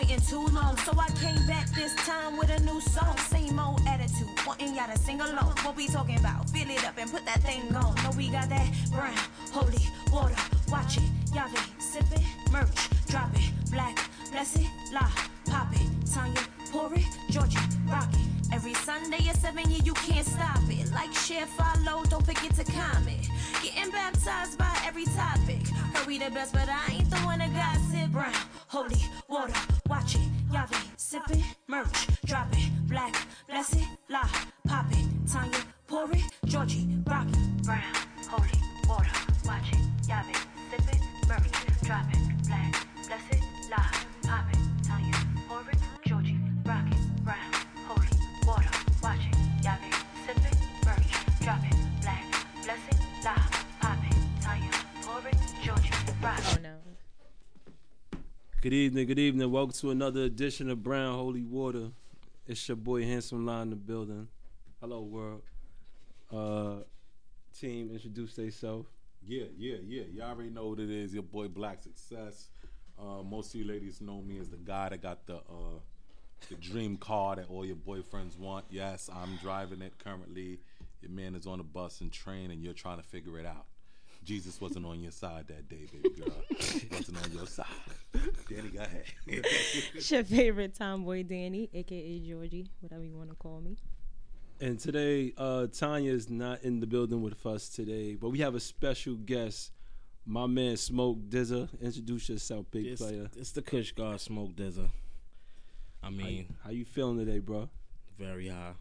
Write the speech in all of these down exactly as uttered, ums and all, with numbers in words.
waiting too long. So I came back this time with a new song. Same old attitude, wanting y'all to sing along. What we talking about? Fill it up and put that thing on. No, we got that brown, holy water. Watch it, y'all be sipping, merch, drop it. Black, bless it, la, pop it. Tanya, pour it, Georgie, rock it. Every Sunday at seven, yeah, you can't stop it. Like, share, follow, don't forget to comment. Getting baptized by every topic. Heard we the best, but I ain't the one that gossip. Brown, holy water, watch it. Y'all be sipping, merch, drop it. Black, bless it, la, pop it. Tanya, pour it, Georgie, rock it. Brown, holy water, watch it. Y'all be sipping, merch, drop it. Black, bless it, la, pop it. Tanya, pour it, Georgie, rock it. Brown, holy water, watch it. Y'all be sipping, merch, drop it. Black, bless it, la, pop it. Tanya, pour it, Georgie, rock it. Oh no. Good evening, good evening. Welcome to another edition of Brown Holy Water. It's your boy Handsome Line in the building. Hello, world. Uh, team, introduce yourself. Yeah, yeah, yeah. Y'all already know what it is. Your boy Black Success. Uh, most of you ladies know me as the guy that got the uh, the dream car that all your boyfriends want. Yes, I'm driving it currently. Your man is on the bus and train, and you're trying to figure it out. Jesus wasn't on your side that day, baby girl. He wasn't on your side. Danny, go ahead. It's your favorite tomboy, Danny, a k a. Georgie, whatever you want to call me. And today, uh, Tanya is not in the building with us today, but we have a special guest, my man Smoke Dizza. Introduce yourself, big It's, player. it's the Kush God, Smoke Dizza. I mean, How, how you feeling today, bro? very high.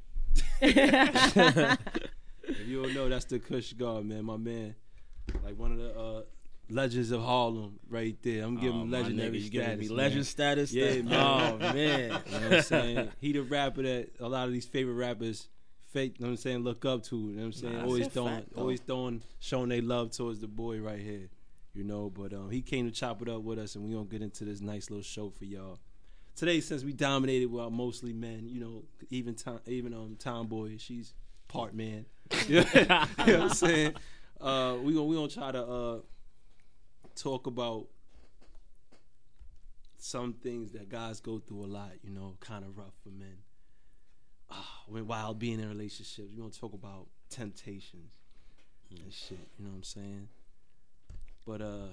If you don't know, that's the Kush God, man. My man, like one of the uh, legends of Harlem, right there. I'm giving Oh, him my legendary nigga, you status. giving me man. legend status? Yeah, That- man. Oh, man. You know what I'm saying? He the rapper that a lot of these favorite rappers fake, you know what I'm saying, look up to. You know what I'm saying? Nah, always that's a throwing, fact, though. always throwing, showing they love towards the boy right here. You know, but um, he came to chop it up with us, and we gonna get into this nice little show for y'all. Today, since we dominated with mostly men, you know, even time, even um, Tomboy, she's part man. You know what I'm saying? Uh, we gonna we gonna try to uh, talk about some things that guys go through a lot. You know, kind of rough for men. Uh, when while being in relationships, we gonna talk about temptations and shit. You know what I'm saying? But uh,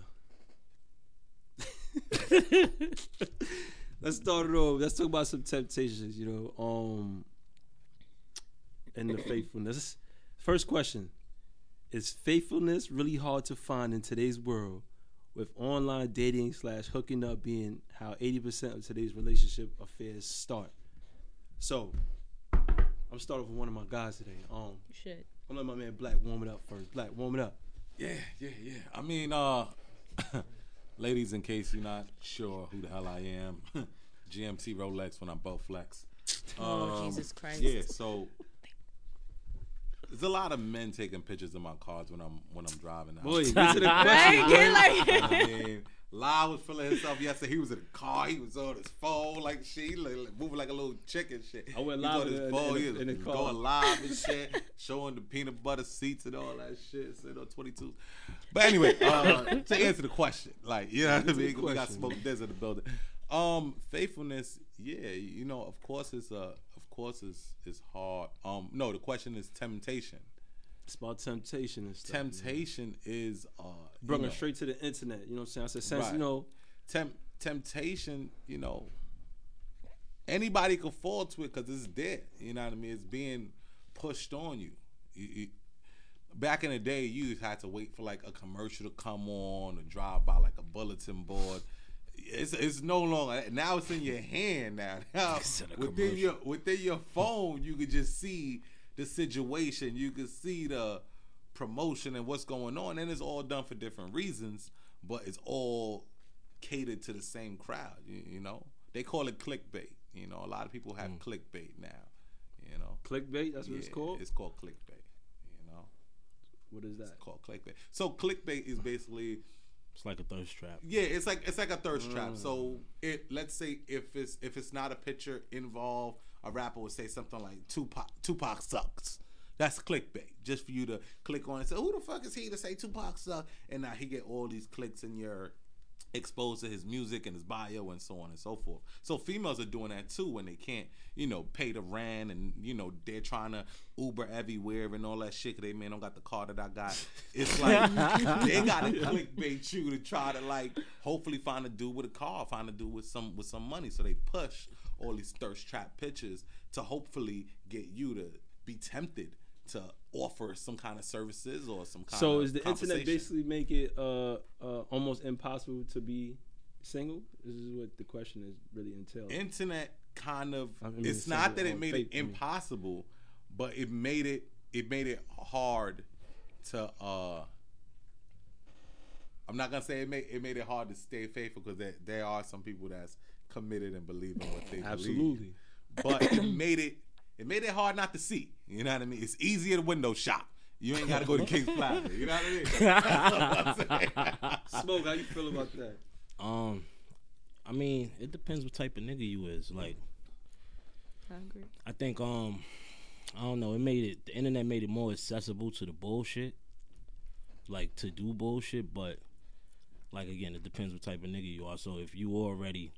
let's start it off. Let's talk about some temptations. You know, um, and the faithfulness. First question: is faithfulness really hard to find in today's world, with online dating slash hooking up being how eighty percent of today's relationship affairs start? So, I'm starting with one of my guys today. Um, You should. I'm letting my man Black warm it up first. Black, warm it up. Yeah, yeah, yeah. I mean, uh, ladies, in case you're not sure who the hell I am, G M T Rolex when I'm both flex. Oh, Um, Jesus Christ. Yeah, so there's a lot of men taking pictures of my cars when I'm when I'm driving. Out. Boy, get to the Right? question. Get boy. like, I mean, Lai was feeling himself yesterday. He was in the car. He was on his phone like shit. He like, like, moving like a little chick and shit. I went He was live on in his the- phone. in He the- was in the car. going live and shit, showing the peanut butter seats and all that shit. Sitting on twenty-twos. But anyway, uh, to answer the question, like, you know what I Answer the mean? We got question. Smoke Dizz in the building. Um, faithfulness, yeah, you know, of course it's uh, of course it's it's hard. Um, no, the question is temptation. It's about temptation and stuff. man. Temptation is uh, you Bring know, it straight to the internet. You know what I'm saying? I said, since, Right. you know, Temp- temptation, you know, anybody could fall to it because it's there. You know what I mean? It's being pushed on you. You, you. Back in the day, you had to wait for like a commercial to come on or drive by like a bulletin board. It's it's no longer now. It's in your hand now. Now It's in a within commercial. your within your phone, you could just see the situation. You could see the promotion and what's going on, and it's all done for different reasons, but it's all catered to the same crowd. You, you know, they call it clickbait. You know, a lot of people have clickbait now. You know, clickbait, that's what it's Yeah, called? It's called clickbait. You know, What is it's that? called clickbait. So clickbait is basically It's like a thirst trap. yeah, it's like it's like a thirst trap. Mm. So it let's say if it's if it's not a picture involved, a rapper would say something like Tupac Tupac sucks. That's clickbait. Just for you to click on and say, who the fuck is he to say Tupac sucks? And now he get all these clicks in your exposed to his music and his bio and so on and so forth. So females are doing that too when they can't, you know, pay the rent and, you know, they're trying to Uber everywhere and all that shit 'cause they, man, don't got the car that I got. It's like they got to clickbait you to try to, like, hopefully find a dude with a car, find a dude with some with some money. So they push all these thirst trap pictures to hopefully get you to be tempted to offer some kind of services or some kind So of is the internet basically make it uh, uh, almost impossible to be single? This is what the question is really entailed. Internet kind of, I mean, it's it's not that single it on made faith, it I mean. impossible, but it made it it made it hard to uh I'm not gonna say it made it made it hard to stay faithful because there, there are some people that's committed and believe in what they Absolutely. believe. But it made it it made it hard not to see. You know what I mean? It's easier to window shop. You ain't gotta go to King's Plaza. You know what I mean? That's what I'm saying. Smoke, how you feel about that? Um, I mean, it depends what type of nigga you is. Like, I agree. I think um, I don't know. It made it. The internet made it more accessible to the bullshit, like to do bullshit. But like again, it depends what type of nigga you are. So if you already,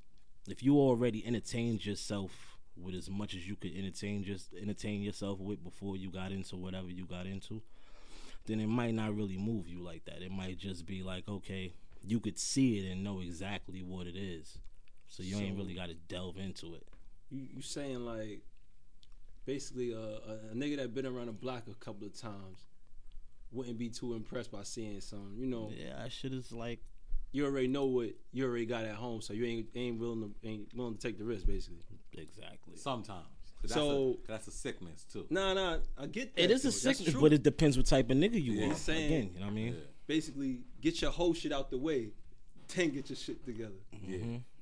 if you already entertained yourself with as much as you could entertain just entertain yourself with before you got into whatever you got into, then it might not really move you like that. It might just be like, okay, you could see it and know exactly what it is. So you So- ain't really got to delve into it. You you saying like basically a, a, a nigga that been around the block a couple of times wouldn't be too impressed by seeing something. You know, Yeah, that shit is like, you already know what you already got at home, so you ain't ain't willing to ain't willing to take the risk, basically. exactly. Sometimes. 'Cause that's So- a, that's a sickness too. Nah, nah, I get that. It is though. a That's sickness, true. but it depends what type of nigga you Yeah, are. he's saying- Again, you know what I mean? Yeah. Basically, get your whole shit out the way, then get your shit together. Yeah.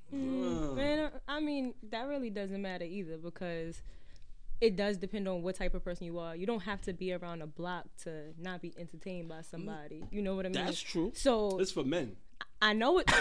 Mm, man, uh, I mean, that really doesn't matter either because it does depend on what type of person you are. You don't have to be around a block to not be entertained by somebody. You know what I mean? That's true. So It's for men. I know it.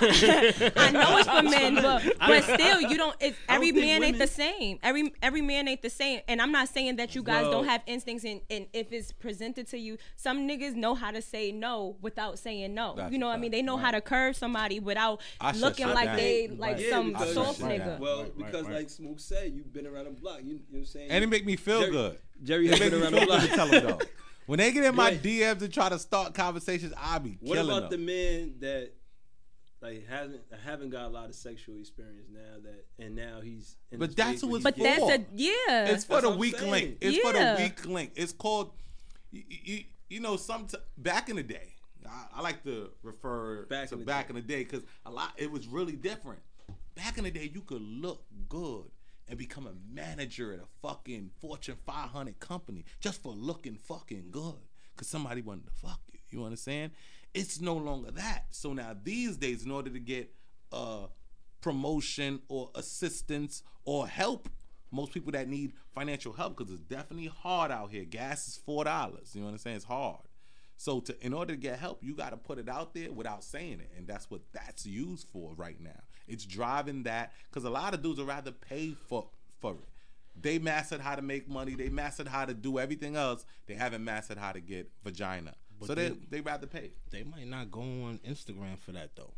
I know it's for men, but but still, you don't. It's, I don't every think man ain't women- the same. Every every man ain't the same. And I'm not saying that you guys Well- don't have instincts, and, and if it's presented to you, some niggas know how to say no without saying no. That's you know a what I mean? fact. They know how to curve somebody without I shut looking shit like down. they Right. like Yeah, some because- soft Right, nigga. right. Well, Right, because right. like Smoke said, you've been around the block. You, you know what I'm saying? And it make me feel Jerry- good. Jerry It has make been me around feel the good block. to tell them though. When they get in my Right. D Ms to try to start conversations, I be What killing about the them. men that like hasn't haven't got a lot of sexual experience now that and now he's in But the that's space who where it's But he's that's getting- a yeah. It's for That's the what I'm weak saying. link. It's for the Yeah. weak link. It's called, you, you, you know, some back in the day. I, I like to refer Back to in the back day. in the day because a lot. It was really different. Back in the day, you could look good and become a manager at a fucking Fortune five hundred company just for looking fucking good because somebody wanted to fuck you. You understand? It's no longer that. So now these days, in order to get uh, promotion or assistance or help, most people that need financial help, because it's definitely hard out here. Gas is four dollars. You know what I'm saying? It's hard. So to in order to get help, you got to put it out there without saying it, and that's what that's used for right now. It's driving that because a lot of dudes would rather pay for for it. They mastered how to make money. They mastered how to do everything else. They haven't mastered how to get vagina. But so they they- they rather pay. They might not go on Instagram for that though.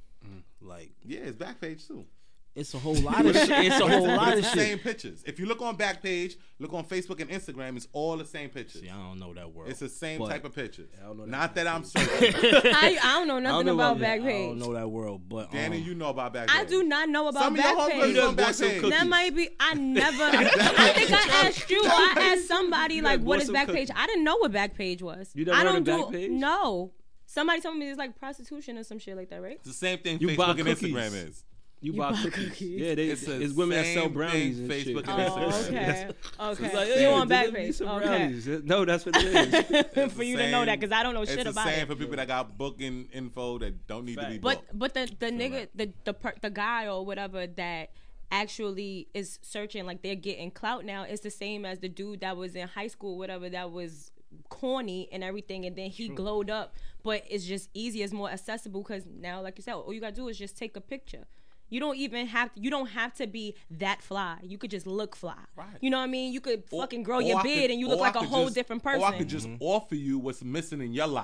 Like, Yeah, it's Backpage too. it's a whole lot of shit. It's a whole But lot of it's the same shit. pictures. If you look on Backpage, look on Facebook and Instagram, it's all the same pictures. See, I don't know that world. It's the same But- type of pictures. I don't know that Not that I'm Backpage. certain. I, I don't know nothing know about about that. I don't Backpage. know that world, but Danny, um, you know about Backpage. I do not know about Some of your Backpage. homegirls just on bought some Backpage. cookies. That might be. I never. I think I asked you. I asked somebody like, bought "What is some Backpage?" cookies. I didn't know what Backpage was. You never I heard don't of do. Backpage? No. Somebody told me it's like prostitution or some shit like that, right? It's the same thing You buy Facebook and cookies. Instagram is. You, You buy buy cookies. cookies. Yeah, they, It's it's, the women that sell same brownies thing and shit. Facebook and Oh, Instagram. okay. Okay. It's like, you hey, on deliver me Backpage? some Okay. brownies. No, that's what it is. It's For the you to know that, same- because I don't know it's shit the about same it. for people that got booking info that don't need to be Fact. booked. But but the the nigga the the per, the guy or whatever that actually is searching, like they're getting clout now, is the same as the dude that was in high school, whatever, that was corny and everything, and then he glowed up. But it's just easy, it's more accessible because now, like you said, all you gotta do is just take a picture. You don't even have to, you don't have to be that fly. You could just look fly. Right. You know what I mean? You could Or- fucking grow or your I beard could- and you or look I like a could whole just- different person. Or I could just offer you what's missing in your life.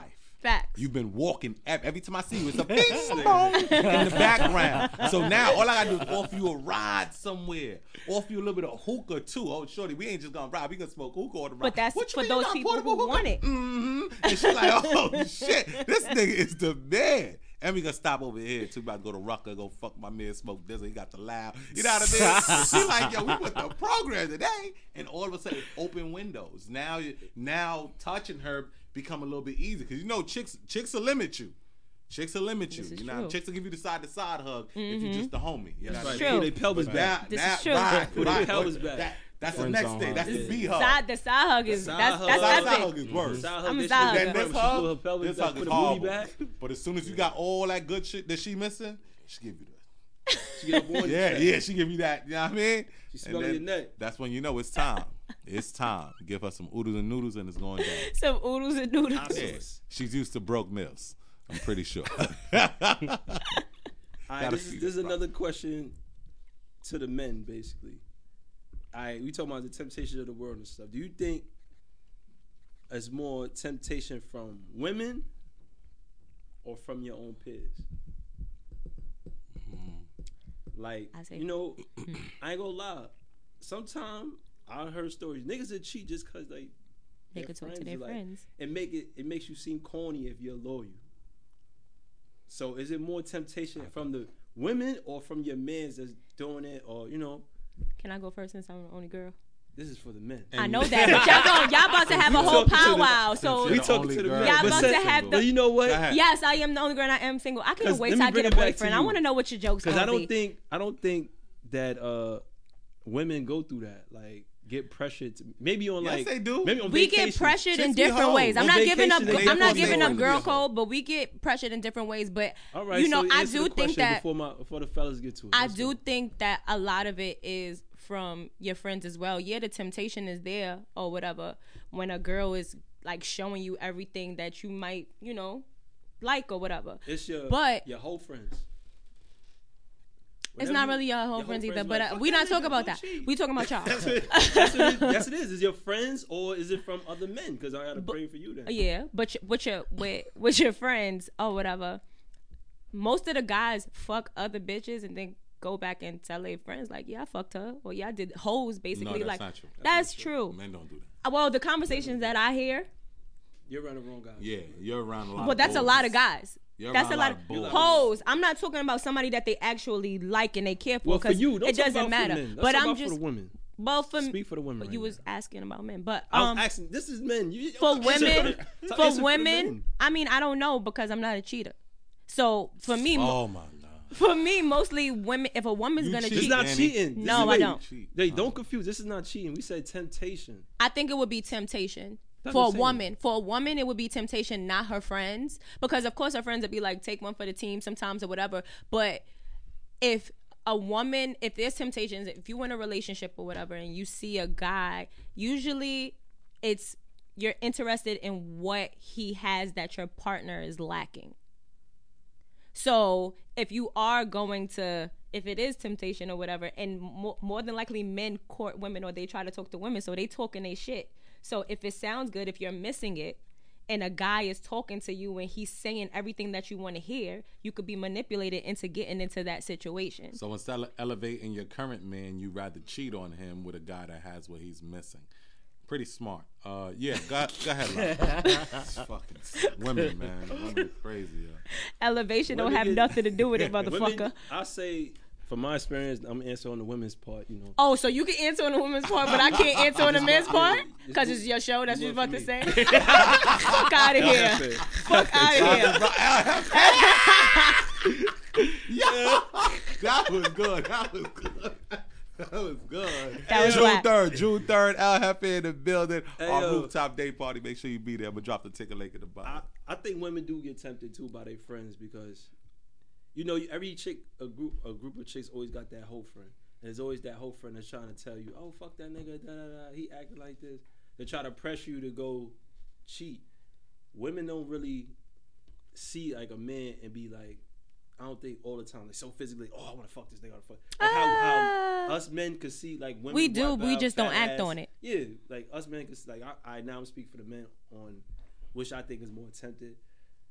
Facts. You've been walking ev- every time I see you, it's a bing bong in the background. So now all I gotta do is offer you a ride somewhere, offer you a little bit of hookah too. Oh, shorty, we ain't just gonna ride, we gonna smoke hookah on the ride. But that's What you for mean you those got people portable who hookah? want it. Mm-hmm. And she's like, oh shit, this nigga is the man. And we gonna stop over here too. About to go to Rucker, go fuck my man, smoke this. He got the loud. You know what I mean? She like, yo, we put the program today, and all of a sudden, open windows. Now, now touching her become a little bit easier because you know chicks, chicks will limit you. Chicks will limit you. This is You know, true. chicks will give you the side to side hug Mm-hmm. if you're just the homie. You know what I mean? true. Pull their pelvis But back. now- This now- is true. Right, Put their right. pelvis back. That, that's the Friend next zone thing. hug. That's the Yeah. B hug. Side, the side hug is Side that's hug. that's Side epic. hug is worse. Side hug, I'm a then she side put Then hugger. her- this she hug, put her pelvis this back, hug put is the booty horrible. back. But as soon as you got all that good shit that she missing, she give you that. She get up on your Yeah, chest. yeah, she give you that. You know what I mean? She And smell then your neck. That's when you know it's time. It's time. Give her some oodles and noodles and it's going down. Some oodles and noodles. Hot Yeah. sauce. She's used to broke meals. I'm pretty sure. All right, Gotta this is, feed this is it, bro. another question to the men, basically. All right, we talking about the temptation of the world and stuff. Do you think it's more temptation from women or from your own peers? Like, I say- you know, I ain't gonna lie. Sometimes I heard stories. Niggas that cheat just cause like They their could talk to friends their are like- friends. It make it it makes you seem corny if you're loyal. So is it more temptation from the women or from your mans that's doing it, or you know, Can I go first since I'm the only girl? this is for the men. I know that, but y'all going y'all about to have a whole talking to the- powwow. So we the talking only to the girl. men. Y'all But about since- to have but the- you know what? Go ahead. yes, I am the only girl and I am single. I 'Cause can't wait let till me I bring get it a back to boyfriend. I you. want to know what your jokes Because gonna I don't be. think I don't think that uh, women go through that. Like get pressured. To, maybe on Yes, like they do. Maybe on we vacation. get pressured in Chicks be different hoes. ways. I'm On not giving up. vacation, they I'm not definitely giving want up to be girl a hoe. code, but we get pressured in different ways. But All right, you know, so I answer do the think question that before my before the fellas get to it. I Let's do go. think that a lot of it is from your friends as well. Yeah, the temptation is there or whatever when a girl is like showing you everything that you might, you know, like or whatever. It's your But- your whole friends. It's Whenever not you- really your whole your friends whole either. friends But like, uh, fuck we that not nigga, talking about don't that. cheat. We talking about y'all. That's what, that's, what it, yes, it is. Is your friends or is it from other men? Because I gotta pray for you then. Yeah, but your- with your with with your friends or whatever, most of the guys fuck other bitches and then go back and tell their friends like, yeah, I fucked her, or yeah, I did hoes basically. No, that's like not true. that's not true. Men don't do that. Well, the conversations that I hear, You're around the wrong guy. Yeah, you're around a lot. well, of that's a bulls. lot of guys. You're That's around a lot of bulls. hoes. I'm not talking about somebody that they actually like and they care for Well, for because you, don't it talk doesn't about matter. For the men. Let's But talk I'm about just for the women. well for Speak for the women. You right was now. asking about men, but I was um, asking. This is men. You, for answer women, Talk- for answer the women, men. I mean, I don't know because I'm not a cheater. So for me, Oh my god. for me, mostly women. If a woman's You gonna cheat. It's cheat, not Annie. cheating. This No, is- I wait, don't. Cheat. They don't confuse. This is not cheating. We said temptation. I think it would be temptation. That's For a what I'm saying. woman, for a woman, it would be temptation, not her friends, because of course her friends would be like, take one for the team sometimes or whatever. But if a woman, if there's temptations, if you in a relationship or whatever, and you see a guy, usually it's you're interested in what he has that your partner is lacking. So if you are going to, if it is temptation or whatever, and more, more than likely men court women or they try to talk to women, so they talking they shit. So if it sounds good, if you're missing it, and a guy is talking to you and he's saying everything that you want to hear, you could be manipulated into getting into that situation. So instead of elevating your current man, you rather cheat on him with a guy that has what he's missing. Pretty smart. Uh, yeah, go, go ahead. It's fucking women, man. Women are crazy. Yo. Elevation don't Women have get- nothing to do with it, motherfucker. Women, I say, from my experience, I'm answering on the women's part. You know. Oh, so you can answer on the woman's part, but I can't answer on the men's part? Because it's your show, that's what you're about to say? Fuck out of here. Fuck out of here. Yeah, that was good. That was good. That was good. That was June whack. third, June third, Al Hefe in the building. Hey, Our yo. rooftop day party. Make sure you be there. I'm gonna drop the ticket link in the bottom. I, I think women do get tempted too by their friends because, you know, every chick, a group, a group of chicks always got that whole friend. And there's always that whole friend that's trying to tell you, oh fuck that nigga, da da da, he acting like this. They try to pressure you to go cheat. Women don't really see like a man and be like, I don't think all the time, like so physically, oh I want to fuck this nigga, I want to fuck. Like how, how Ah. us men could see like women. We do, wipe but we out just don't fat act ass. on it. Yeah, like us men could like I, I now speak for the men on, which I think is more tempted.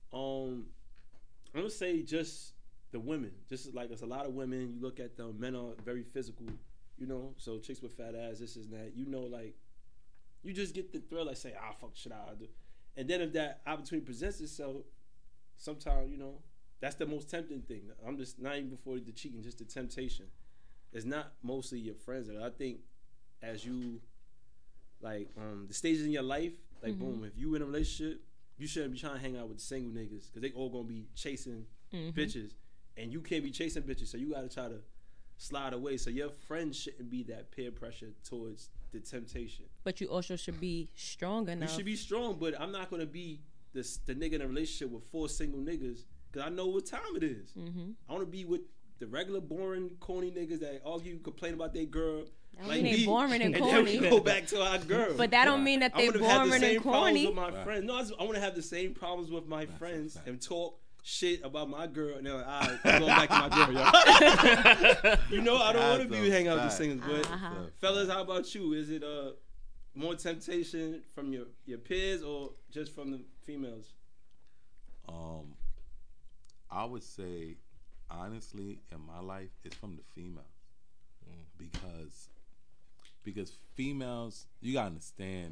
Um, I'm gonna say just the women. Just like it's a lot of women. You look at them. Men are very physical. You know, so chicks with fat ass, this is that. You know, like you just get the thrill. Like say, ah, fuck, shit, I do. And then if that opportunity presents itself, sometimes you know that's the most tempting thing. I'm just not even before the cheating, just the temptation. It's not mostly your friends. I think as you like um, the stages in your life, like mm-hmm. boom, if you in a relationship, you shouldn't be trying to hang out with single niggas because they all gonna be chasing mm-hmm. bitches, and you can't be chasing bitches, so you gotta try to slide away. So your friends shouldn't be that peer pressure towards the temptation. But you also should be strong enough. You should be strong, but I'm not gonna be the the nigga in a relationship with four single niggas because I know what time it is. Mm-hmm. I want to be with the regular, boring, corny niggas that argue, complain about their girl. I like mean they boring and, and corny. And then we go back to our girl. But that don't mean that they boring the and corny. With my right. friends. No, I, just, I want to have the same problems with my right. friends right. and talk shit about my girl. And they're like, all right, I'm going back to my girl, y'all. You know, I don't want to be hanging out with the singers. But uh-huh. fellas, how about you? Is it uh, more temptation from your, your peers or just from the females? Um, I would say, honestly, in my life, it's from the females. Mm. Because because females, you gotta understand,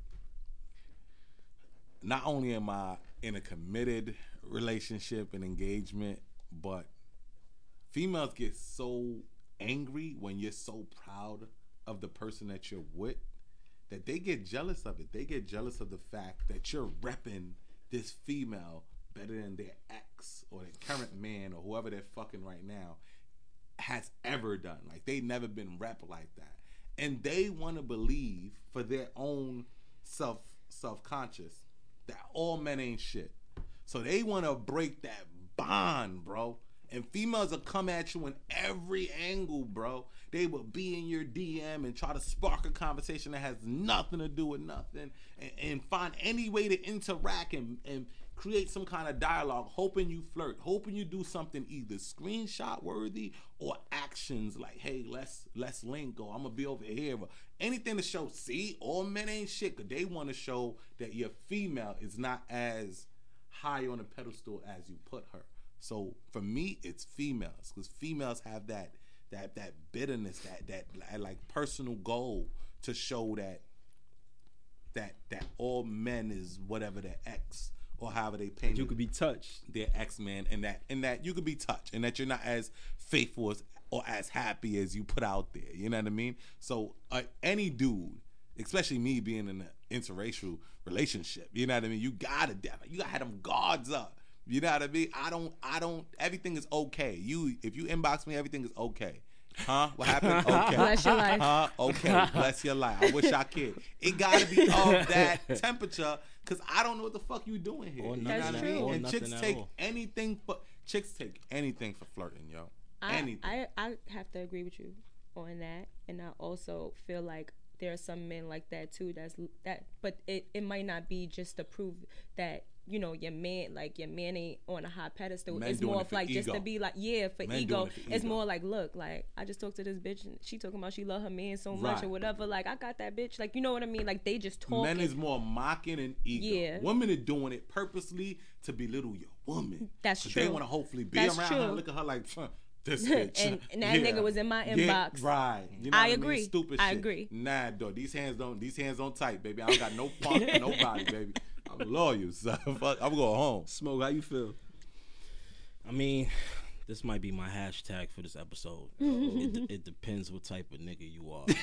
not only am I in a committed relationship and engagement, but females get so angry when you're so proud of the person that you're with that they get jealous of it. They get jealous of the fact that you're repping this female better than their ex or their current man or whoever they're fucking right now has ever done. Like, they never been rep like that. And they want to believe for their own self self-conscious that all men ain't shit. So they want to break that bond, bro. And females will come at you in every angle, bro. They will be in your D M and try to spark a conversation that has nothing to do with nothing and, and find any way to interact and, and create some kind of dialogue, hoping you flirt, hoping you do something either screenshot worthy or actions like, hey, let's let's link, or I'm gonna be over here, or anything to show, see, all men ain't shit, because they want to show that your female is not as high on a pedestal as you put her. So for me, it's females, because females have that that that bitterness, that that like personal goal to show that that that all men is whatever their ex or however they paint. You could be touched, their ex man, and that and that you could be touched, and that you're not as faithful as, or as happy as you put out there. You know what I mean? So uh, any dude, especially me being in an interracial relationship, you know what I mean? You gotta definitely, you gotta have them guards up. You know what I mean? I don't, I don't, everything is okay. You, if you inbox me, everything is okay. Huh? What happened? Okay. Bless your life. Huh? Okay. Bless your life. I wish I could. It gotta be of that temperature, because I don't know what the fuck you doing here. Or you nothing, know what I mean? or And chicks take all. anything for, chicks take anything for flirting, yo. I, anything. I, I have to agree with you on that. And I also feel like there are some men like that too, that's that, but it, it might not be just to prove that, you know, your man, like your man ain't on a high pedestal. Men it's doing more it of for like ego. just to be like, yeah, for Men ego. doing it for It's ego. more like, look, like I just talked to this bitch and she talking about she love her man so much Right. or whatever. Like I got that bitch. Like, you know what I mean? Like they just talking. Men is more mocking and ego. Yeah. Women are doing it purposely to belittle your woman. That's 'Cause true. They want to hopefully be That's around true. her and look at her like, huh, this bitch. And- and that nigga was in my Yeah, inbox. right. You know I what agree. mean? Stupid I shit. agree. Nah, dog. These hands don't. These hands don't tight, baby. I don't got no funk for nobody, baby. I'm loyal, so fuck, I'm going home. Smoke, how you feel? I mean, this might be my hashtag for this episode. it, it depends what type of nigga you are.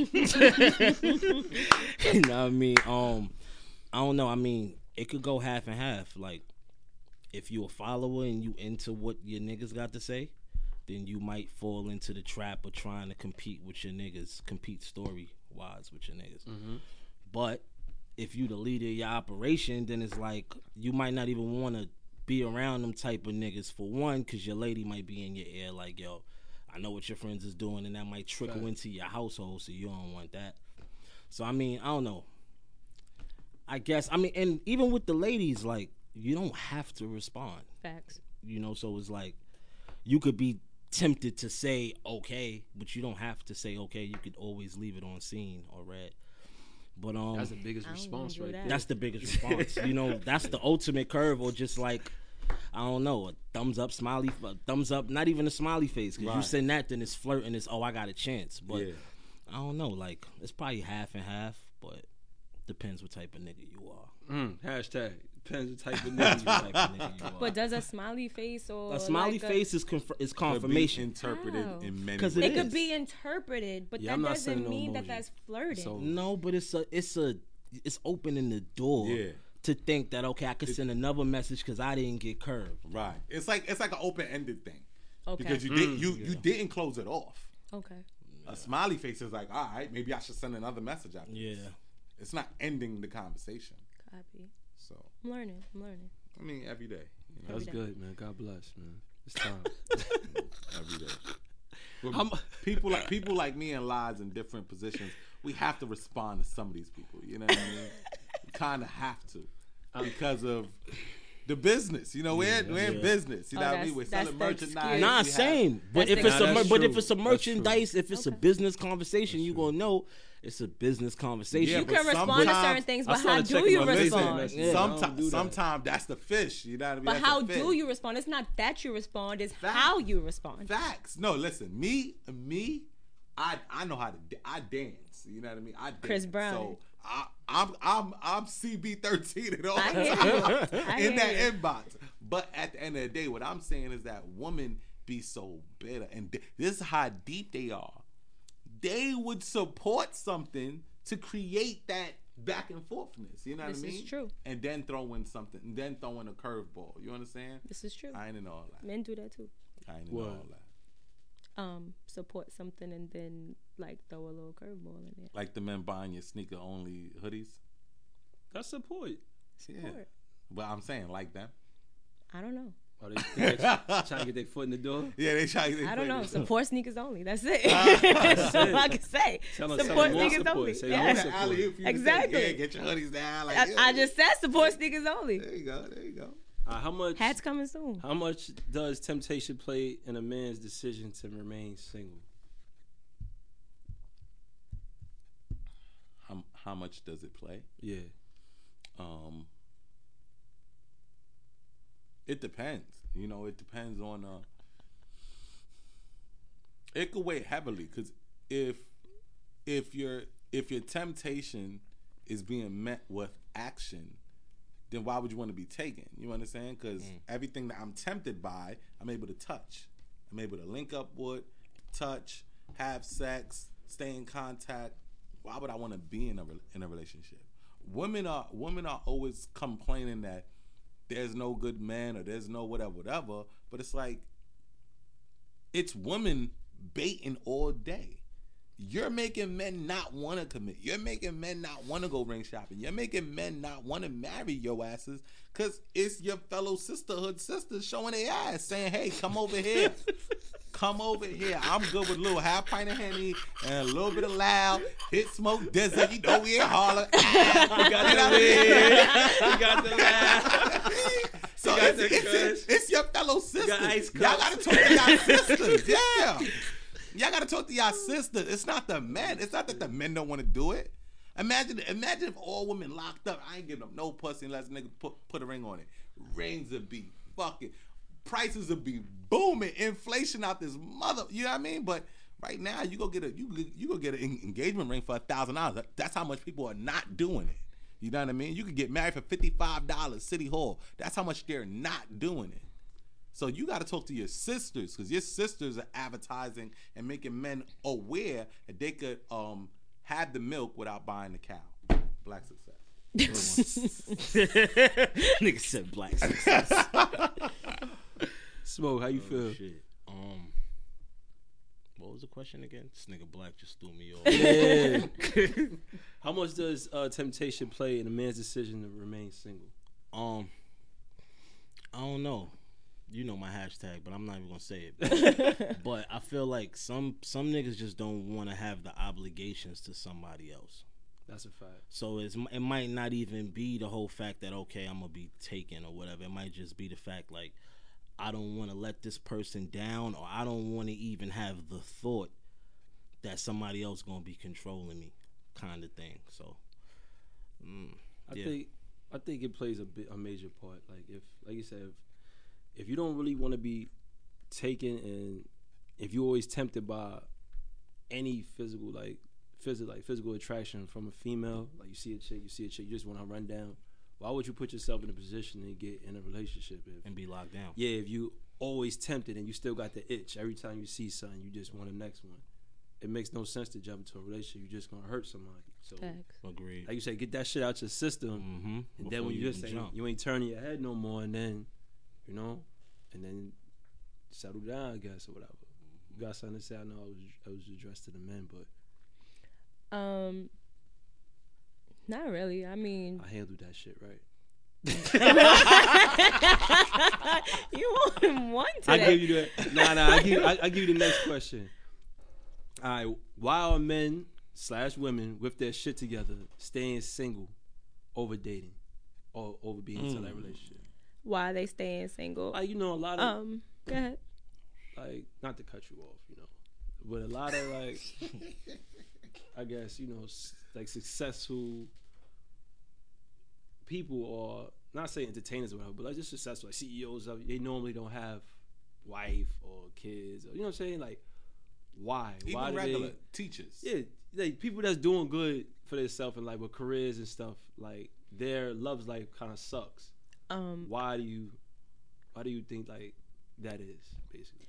You know what I mean? Um, I don't know. I mean, it could go half and half. Like, if you a follower and you into what your niggas got to say, then you might fall into the trap of trying to compete with your niggas, compete story-wise with your niggas. Mm-hmm. But if you the leader of your operation, then it's like you might not even want to be around them type of niggas, for one, because your lady might be in your ear like, yo, I know what your friends is doing, and that might trickle Right. into your household, so you don't want that. So, I mean, I don't know. I guess, I mean, and even with the ladies, like, you don't have to respond. Facts. You know, so it's like you could be tempted to say okay, but you don't have to say okay. You could always leave it on scene or read. But um, That's the biggest I don't response even right do there. that. that's the biggest response. You know, that's the ultimate curve, or just like, I don't know, a thumbs up, smiley, a thumbs up, not even a smiley face. Because you Right. send that, then it's flirting. It's, oh, I got a chance. But Yeah. I don't know, like, it's probably half and half, but depends what type of nigga you are. Mm, hashtag depends what type of Depends nigga what you type of nigga you are. But does a smiley face or a smiley like a- face is conf- is Could be confirmation. interpreted How? in many 'Cause ways. it It could is. be interpreted, but Yeah, that I'm not doesn't sending no mean that emoji. that's flirting. So- No, but it's a it's a it's opening the door Yeah. to think that, okay, I could send another message because I didn't get curved. Right. It's like it's like an open ended thing. Okay. Because you Mm, did you you didn't close it off. Okay. A smiley face is like, all right, maybe I should send another message out. Yeah. It's not ending the conversation. Copy. So I'm learning. I'm learning. I mean, every day. You know, That's Every day. good, man. God bless, man. It's time. every day. But How mu- people like people like me in lives in different positions, we have to respond to some of these people. You know what I mean? We kind of have to because of the business. You know, we're, we're in yeah. business. You know Oh, what I mean? We're that's- selling that's the merchandise. excuse. Nah, we have- same. But That's if the- it's Nah, a mer- that's but true. if it's a That's merchandise, if it's a Okay. business conversation, you gonna know it's a business conversation. Yeah, You but can respond to sometimes- certain things, I but how started do checking you my Facebook respond? messages. Yeah. I don't Sometimes, do that. sometimes that's the fish. You know what I mean? But That's how the fish. do you respond? It's not that you respond; it's Facts. how you respond. Facts. No, listen. Me, me, I I know how to. da- I dance. You know what I mean? I dance. Chris Brown. So I, I'm I'm I'm C B thirteen at all I hear times you. I in hear that you. inbox. But at the end of the day, what I'm saying is that women be so bitter, and th- this is how deep they are. They would support something to create that back and forthness. You know what This I is mean? true. And then throw in something, and then throw in a curveball. You understand? This is true. I ain't in all that. Men do that too. I ain't in What? all that. Um, support something and then like throw a little curveball in there. Like the men buying your sneaker only hoodies. That's support. Yeah. Support. But I'm saying like them. I don't know. Oh, they, they trying to get their foot in the door. Yeah, they try. They I play don't know. this. Support sneakers only. That's it. That's all I can say. Tell them- tell Support them more sneakers support. only. Say Yeah. more Yeah, support. alley-oop for you to Exactly. take. Yeah, get your hoodies down. Like, I, yeah. I just said support sneakers only. There you go. There you go. Uh, how much? Hats coming soon. How much does temptation play in a man's decision to remain single? How how much does it play? Yeah. Um, it depends. You know, it depends on. Uh, it could weigh heavily because if if your if your temptation is being met with action, then why would you want to be taken? You understand? Because everything that I'm tempted by, I'm able to touch. I'm able to link up with, touch, have sex, stay in contact. Why would I want to be in a re- in a relationship? Women are women are always complaining that there's no good man or there's no whatever whatever. But it's like it's women baiting all day. You're making men not want to commit. You're making men not want to go ring shopping. You're making men not want to marry your asses because it's your fellow sisterhood sisters showing their ass, saying, "Hey, come over here, come over here. I'm good with a little half pint of Henny and a little bit of loud. Hit smoke desert. You know we in Harlem. Ah, You got you know the what I mean? wig. You got the laugh. So got it's, the it's, kush. it's your fellow sisters. got ice Y'all cups. gotta talk to y'all sisters. Yeah. Y'all gotta talk to y'all sisters. It's not the men. It's not that the men don't want to do it. Imagine, imagine if all women locked up. I ain't giving up no pussy unless nigga put put a ring on it. Rings would be fucking. Prices would be booming. Inflation out this mother. You know what I mean? But right now, you go get a you you go get an en- engagement ring for a thousand dollars. That's how much people are not doing it. You know what I mean? You could get married for fifty five dollars, City Hall. That's how much they're not doing it. So you got to talk to your sisters because your sisters are advertising and making men aware that they could um have the milk without buying the cow. Black success. Nigga said black success. Smoke, how you feel? Oh, shit. Um, what was the question again? This nigga black just threw me off. Yeah. How much does uh, temptation play in a man's decision to remain single? Um, I don't know. You know my hashtag, but I'm not even gonna say it. But I feel like some some niggas just don't want to have the obligations to somebody else. That's a fact. So it's, it might not even be the whole fact that, okay, I'm gonna be taken or whatever. It might just be the fact like I don't want to let this person down, or I don't want to even have the thought that somebody else gonna be controlling me, kind of thing. So Mm, I yeah. think I think it plays a bit a major part. Like if, like you said, if, if you don't really want to be taken, and if you're always tempted by any physical, like physical, like physical attraction from a female, like you see a chick, you see a chick, you just want to run down. Why would you put yourself in a position and get in a relationship if, and be locked down? yeah, if you always tempted and you still got the itch every time you see something, you just want the next one. It makes no sense to jump into a relationship. You're just gonna hurt somebody. So, Facts. Agreed. like you said, get that shit out your system, Mm-hmm. and then when you, just even say jump. you ain't turning your head no more, and then you know, and then settle down, I guess, or whatever. You got something to say? I know I was I was addressed to the men, but Um, not really. I mean, I handled that shit right. you want one I today. give you the nah nah. I give I, I give you the next question. All right, why are men slash women with their shit together staying single over dating or over being into that relationship? Why are they staying single? Like you know, a lot of Um, go ahead. like not to cut you off, you know, but a lot of like, I guess you know, s- like successful people, or not say entertainers or whatever, but like just successful, like C E Os of, they normally don't have wife or kids, or, you know what I'm saying? Like, why? Even why do regular they? teachers. Yeah, like people that's doing good for themselves and like with careers and stuff, like their love's life kind of sucks. Um, Why do you? Why do you think like that is basically?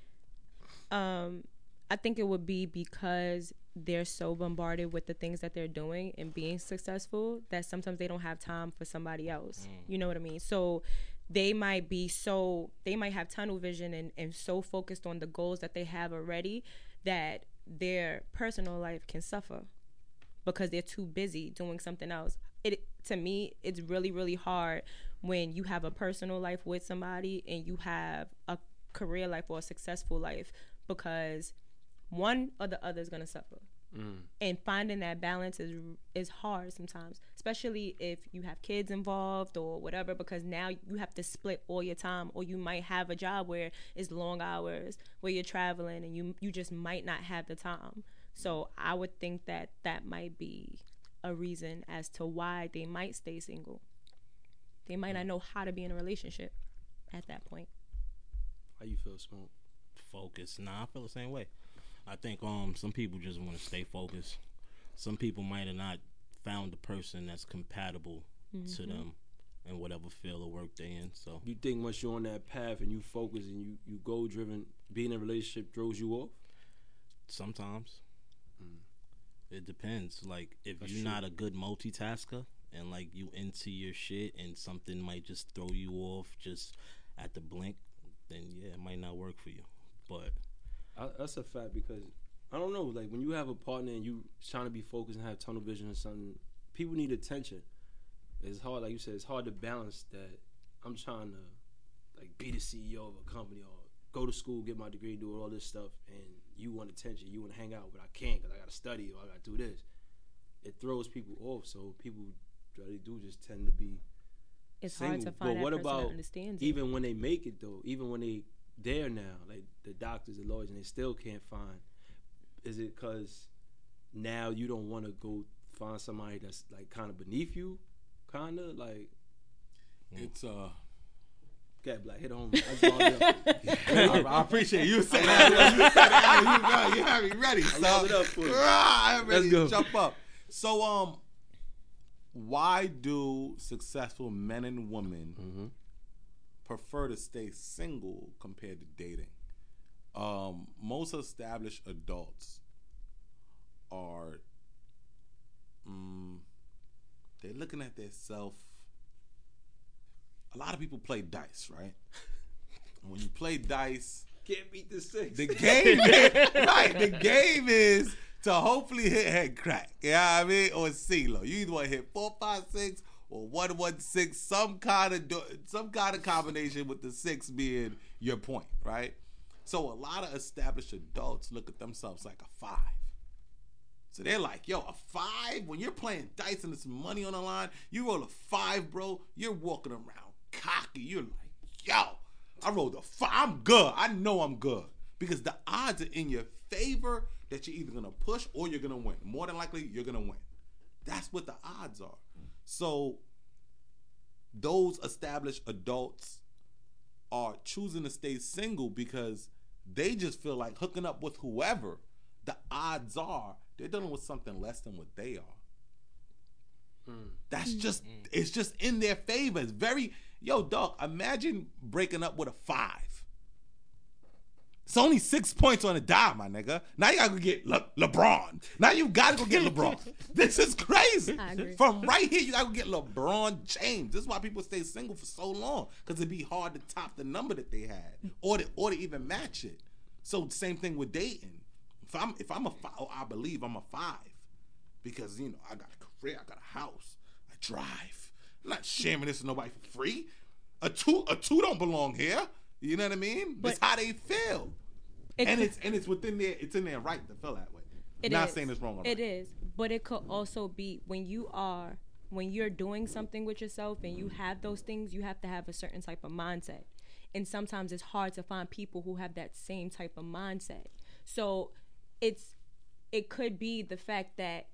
um, I think it would be because they're so bombarded with the things that they're doing and being successful that sometimes they don't have time for somebody else. You know what I mean? So they might be so, they might have tunnel vision and, and so focused on the goals that they have already that their personal life can suffer because they're too busy doing something else. It, to me, it's really, really hard when you have a personal life with somebody and you have a career life or a successful life, because one or the other is going to suffer. Mm. And finding that balance is is hard sometimes, especially if you have kids involved or whatever, because now you have to split all your time, or you might have a job where it's long hours, where you're traveling, and you you just might not have the time. So I would think that that might be a reason as to why they might stay single. They might not know how to be in a relationship at that point. How you feel, Smoke? Focus. Nah, I feel the same way. I think um some people just want to stay focused. Some people might have not found the person that's compatible mm-hmm. to them in whatever field of work they in. So you think once you're on that path and you focus and you, you goal driven, being in a relationship throws you off? Sometimes. Mm. It depends. Like if That's you're true. not a good multitasker and like you into your shit and something might just throw you off just at the blink, then yeah, it might not work for you. But I, that's a fact, because I don't know, like when you have a partner and you trying to be focused and have tunnel vision or something, people need attention. It's hard, like you said, it's hard to balance that. I'm trying to like be the C E O of a company or go to school, get my degree, do all this stuff, and you want attention, you want to hang out, but I can't because I got to study or I got to do this. It throws people off, so people really do just tend to be It's single. hard to find but that what person about that understands it. even when they make it though, even when they there now, like the doctors, the lawyers, and they still can't find? Is it because now you don't want to go find somebody that's like kind of beneath you, kind of like? It's uh. Get Black, hit home. I, I, I appreciate you saying that. You said that. You, you have me ready. I So love it up for you. ah, I'm ready Let's go. to jump up. So um, why do successful men and women Mm-hmm. prefer to stay single compared to dating? Um, most established adults are, um, they're looking at their self. A lot of people play dice, right? When you play dice, Can't beat the six. the game, is, right? The game is to hopefully hit head crack. You know what I mean? Or CeeLo. You either want to hit four, five, six, or one, one, six. Some kind of do, some kind of combination with the six being your point, right? So a lot of established adults look at themselves like a five. So they're like, yo, a five? When you're playing dice and there's money on the line, you roll a five, bro, you're walking around cocky. You're like, yo, I rolled a five. I'm good. I know I'm good. Because the odds are in your favor that you're either going to push or you're going to win. More than likely, you're going to win. That's what the odds are. So those established adults are choosing to stay single because they just feel like hooking up with whoever, the odds are they're dealing with something less than what they are. Mm. That's just, mm. it's just in their favor. It's very, yo, dog, imagine breaking up with a five. It's only six points on the die, my nigga. Now you gotta go get Le- LeBron. Now you gotta go get LeBron. This is crazy. I agree. From right here, you gotta go get LeBron James. This is why people stay single for so long, because it'd be hard to top the number that they had, or to, or to even match it. So same thing with dating. If I'm if I'm a five, oh, I believe I'm a five, because you know I got a career, I got a house, I drive. I'm not sharing this with nobody for free. A two, a two don't belong here. You know what I mean? But, that's how they feel. It and could, it's and it's within their it's in their right to feel that way. It Not is. saying it's wrong or right. It is. But it could also be when you are when you're doing something with yourself and you have those things, you have to have a certain type of mindset. And sometimes it's hard to find people who have that same type of mindset. So it's it could be the fact that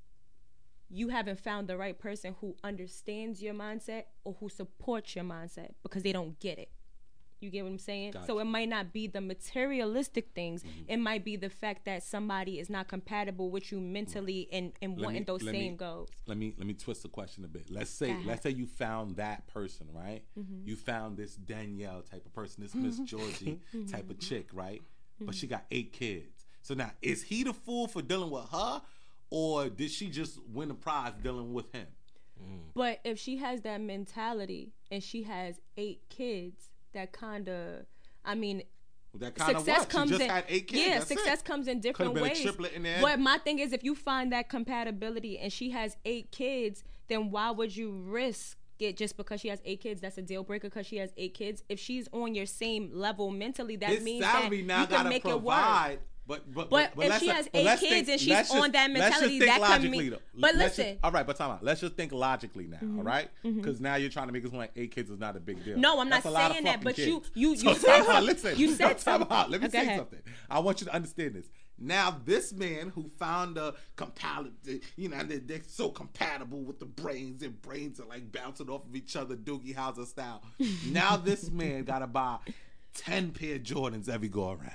you haven't found the right person who understands your mindset or who supports your mindset because they don't get it. You get what I'm saying? Gotcha. So it might not be the materialistic things. Mm-hmm. It might be the fact that somebody is not compatible with you mentally and, and wanting me, those same me, goals. Let me let me twist the question a bit. Let's say let's say you found that person, right? Mm-hmm. You found this Danielle type of person, this Miss Georgie type of chick, right? Mm-hmm. But she got eight kids. So now, is he the fool for dealing with her, or did she just win the prize dealing with him? Mm. But if she has that mentality and she has eight kids, that kind of, I mean, well, that kind success of comes she just in, had eight kids. Yeah, That's success it. comes in different Could've been ways. A triplet in there. But my thing is, if you find that compatibility and she has eight kids, then why would you risk it just because she has eight kids? That's a deal breaker because she has eight kids. If she's on your same level mentally, that His means salary that now you can make provide, it work. But but but, but, but if she has eight kids think, and she's on just, that mentality, that can mean. Though. But let's listen, just, all right, but time out. Let's just think logically now, mm-hmm. all right? Because mm-hmm. now you're trying to make it sound like eight kids is not a big deal. No, I'm That's not saying that. But kids. you you you so said time out. Listen, you said something. Out. Let me okay, say ahead. something. I want you to understand this. Now, this man who found a compatible, you know, they're, they're so compatible with the brains. Their brains are like bouncing off of each other, Doogie Howser style. Now, this man got to buy ten pair of Jordans every go around.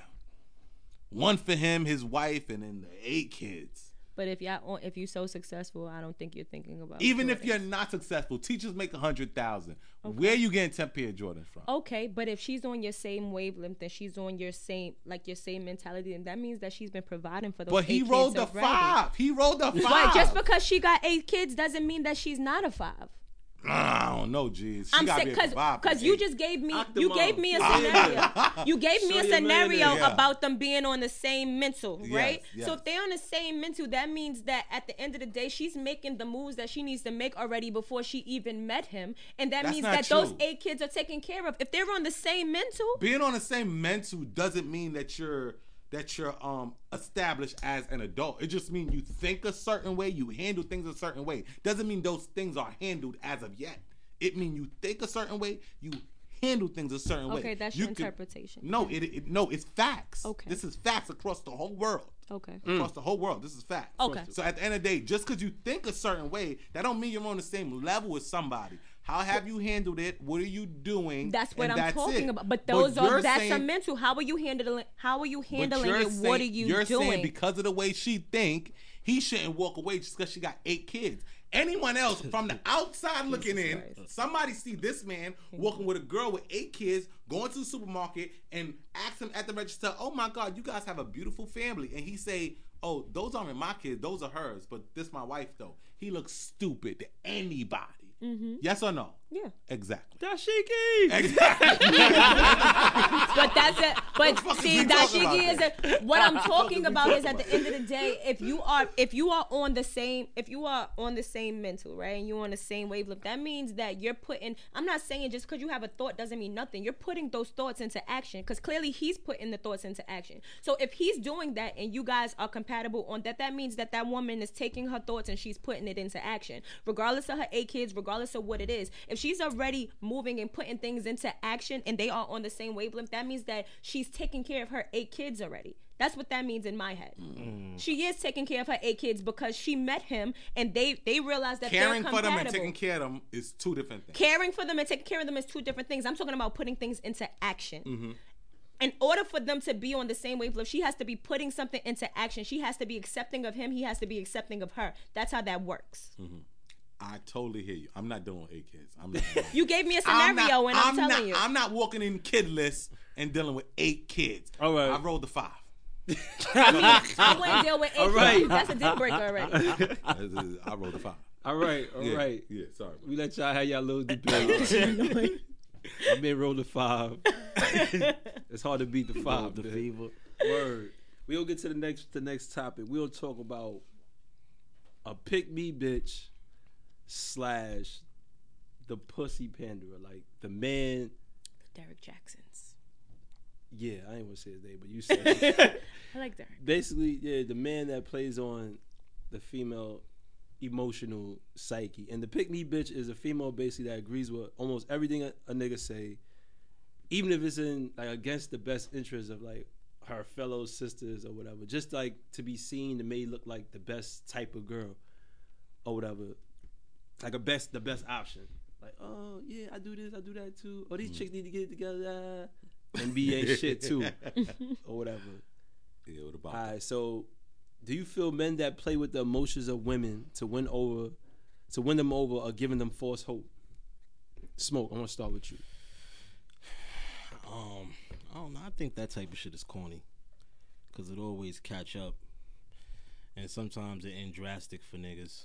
One for him, his wife, and then the eight kids. But if y'all, if you're so successful, I don't think you're thinking about even Jordans. If you're not successful, teachers make a hundred thousand. Okay. Where are you getting ten pair of Jordans from? Okay, but if she's on your same wavelength and she's on your same like your same mentality, then that means that she's been providing for those. But he eight rolled kids the already. five. He rolled the five. But just because she got eight kids doesn't mean that she's not a five. I don't know, G's. She I'm saying because because you just gave me Octomom. you gave me a scenario. You gave me a scenario about them being on the same mental, right? Yes, yes. So if they're on the same mental, that means that at the end of the day, she's making the moves that she needs to make already before she even met him, and that That's means not that true. those eight kids are taken care of. If they're on the same mental, being on the same mental doesn't mean that you're that you're um established as an adult. It just means you think a certain way, you handle things a certain way. Doesn't mean those things are handled as of yet. It means you think a certain way, you handle things a certain okay, way. Okay, that's you your can, interpretation. No, it, it no, it's facts. Okay. This is facts across the whole world. Okay. Across mm. the whole world. This is facts. Okay. So at the end of the day, just because you think a certain way, that don't mean you're on the same level with somebody. How have you handled it? What are you doing? That's what and I'm that's talking it. about. But those but are that's saying, a mental. How are you handling? How are you handling you're it? Saying, what are you you're doing? Saying because of the way she think, he shouldn't walk away just because she got eight kids. Anyone else from the outside looking in, somebody see this man walking with a girl with eight kids, going to the supermarket and ask him at the register, "Oh my God, you guys have a beautiful family," and he say, "Oh, those aren't my kids, those are hers, but this my wife though." He looks stupid to anybody. Mm-hmm. Yes or no? Yeah. Exactly. Dashiki. Exactly. But that's it. But see, dashiki is a, what I'm talking about is at about? the end of the day, if you are if you are on the same if you are on the same mental, right, and you're on the same wavelength, that means that you're putting. I'm not saying just because you have a thought doesn't mean nothing. You're putting those thoughts into action because clearly he's putting the thoughts into action. So if he's doing that and you guys are compatible on that, that means that that woman is taking her thoughts and she's putting it into action, regardless of her eight kids, regardless of what it is. If she's already moving and putting things into action and they are on the same wavelength, that means that she's taking care of her eight kids already. That's what that means in my head. Mm. She is taking care of her eight kids because she met him and they they realized that Caring they're for them and compatible. taking care of them is two different things. Caring for them and taking care of them is two different things. I'm talking about putting things into action. Mm-hmm. In order for them to be on the same wavelength, she has to be putting something into action. She has to be accepting of him. He has to be accepting of her. That's how that works. Mm-hmm. I totally hear you. I'm not dealing with eight kids. I'm not. You gave me a I'm scenario not, and I'm, I'm telling not, you. I'm not walking in kidless and dealing with eight kids. All right. I rolled the five. I wouldn't deal with eight All kids. right. That's a deal breaker already. I rolled the five. All right, all yeah, right. Yeah, sorry. We let y'all have y'all little debate. I've been rolling five. It's hard to beat the five. The man. fever. Word. We'll get to the next the next topic. We'll talk about a pick me bitch slash the pussy panderer, like the man. Derek Jackson's. Yeah, I ain't want to say his name, but you said it. I like Derek. Basically, yeah, the man that plays on the female emotional psyche. And the pick me bitch is a female basically that agrees with almost everything a, a nigga say, even if it's in like against the best interest of like her fellow sisters or whatever. Just like to be seen to may look like the best type of girl or whatever. Like a best the best option. Like, oh yeah, I do this, I do that too. Oh, these mm. chicks need to get it together. And be ain't shit too. Or whatever. Yeah, what about All right, that? so do you feel men that play with the emotions of women to win over, to win them over, are giving them false hope? Smoke, I want to start with you. Um, I don't know. I think that type of shit is corny, cause it always catch up, and sometimes it end drastic for niggas.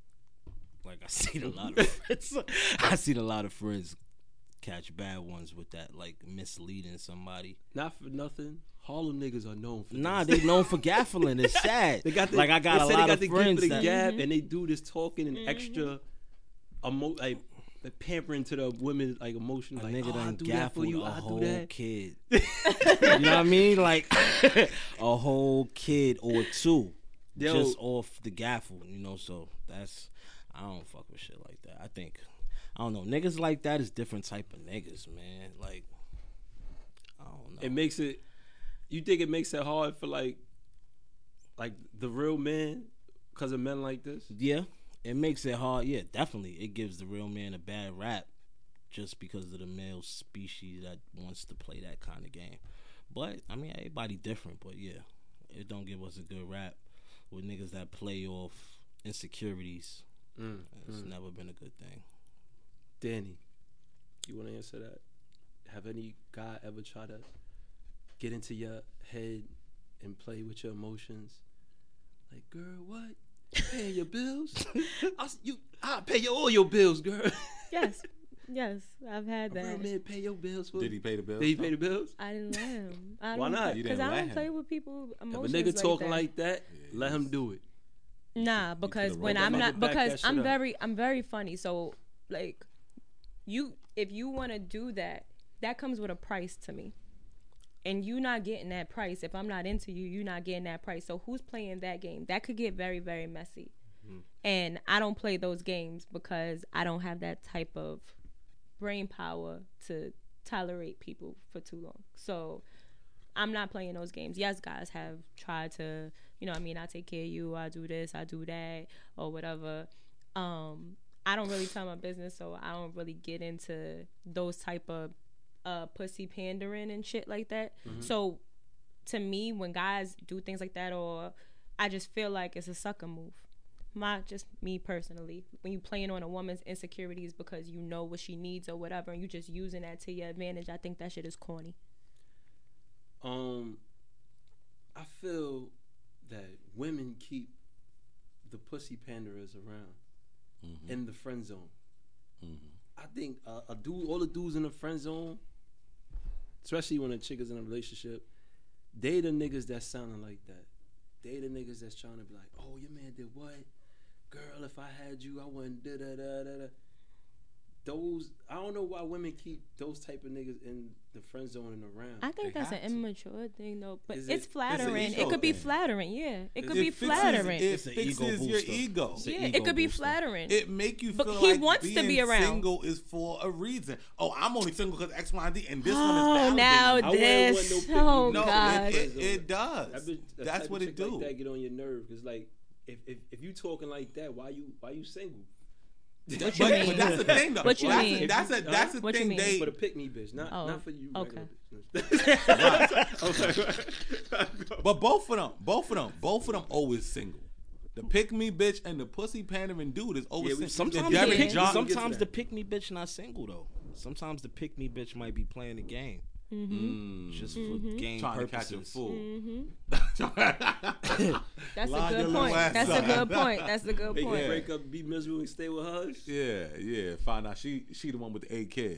Like I seen a lot of friends. I seen a lot of friends catch bad ones with that, like misleading somebody. Not for nothing. Harlem niggas are known for Nah, this. they known for gaffling. It's sad. They got the, like I got a they lot got of the friends gift of the that gab, Mm-hmm. and they do this talking and mm-hmm. extra, emo- like, like pampering to the women, like emotion. a Like, nigga oh, I done do that for gaffled you. a I do whole that. kid. You know what I mean? Like a whole kid or two, Yo. just off the gaffle. You know, so that's I don't fuck with shit like that. I think I don't know niggas like that is different type of niggas, man. Like I don't know. It makes it. You think it makes it hard for like, like the real men, because of men like this? Yeah, it makes it hard. Yeah, definitely. It gives the real man a bad rap just because of the male species that wants to play that kind of game. But, I mean, everybody different. But, yeah, it don't give us a good rap with niggas that play off insecurities. Mm, it's mm. never been a good thing. Danny, you want to answer that? Have any guy ever tried to get into your head and play with your emotions? Like, girl, what? You paying your bills? I'll, you, I'll pay your, all your bills, girl. Yes. Yes, I've had A that. real man pay your bills for Did he pay the bills? Did he pay the bills? I didn't let him. I Why don't not? You Because didn't I let don't him. play with people If a emotions nigga like talking that. like that, Yeah, let him he's- do it. Nah, because could've when rolled I'm that not up. Back that because shit I'm up. very I'm very funny. So like you if you want to do that, that comes with a price to me. And you not getting that price. If I'm not into you, you're not getting that price. So who's playing that game? That could get very, very messy. Mm-hmm. And I don't play those games because I don't have that type of brain power to tolerate people for too long. So I'm not playing those games. Yes, guys have tried to, you know what I mean, I take care of you, I do this, I do that, or whatever. Um, I don't really tell my business, so I don't really get into those type of uh, pussy pandering and shit like that. Mm-hmm. So to me, when guys do things like that, or I just feel like it's a sucker move. My just me personally, when you playing on a woman's insecurities because you know what she needs or whatever, and you just using that to your advantage, I think that shit is corny. Um, I feel that women keep the pussy panderers around mm-hmm. in the friend zone. Mm-hmm. I think uh, a dude, all the dudes in the friend zone, especially when a chick is in a relationship, they the niggas that's sounding like that. They the niggas that's trying to be like, oh, your man did what? Girl, if I had you, I wouldn't da da da da da. those I don't know why women keep those type of niggas in the friend zone and around. I think They that's an have to. immature thing though, but Is it's it- flattering. ego It could be thing. flattering, yeah. It could It be fixes- flattering. It It's an fixes ego your booster. ego. It's an yeah, ego it could be booster. flattering. It make you But feel he like wants to being be around. single is for a reason. Oh, I'm only single because X, Y, and Z, and this one is Oh, validated. now I wouldn't this. want no pick me Oh, No, God. it, it, it does. That bitch- that That's type what of it chick do. Like that get on your nerve because like if, if if you talking like that, why you why you single? What But, you but mean? that's the thing, though. What you that's mean? A, that's a that's the What you thing. mean? They For the pick me bitch, not Oh, not for you. okay. Regular But both of them, both of them, both of them always single. The pick me bitch and the pussy pandering dude is always Yeah, we- single. Sometimes, And the Derek pick, John- some- sometimes to the that. pick me bitch not single though. Sometimes the pick me bitch might be playing the game Mm, just for game trying to catch a purposes. fool. That's a Line your good little point. ass That's a up. good point. That's a good They point. can break up, be miserable, and stay with her. Yeah, yeah. Find out she she the one with the eight kids.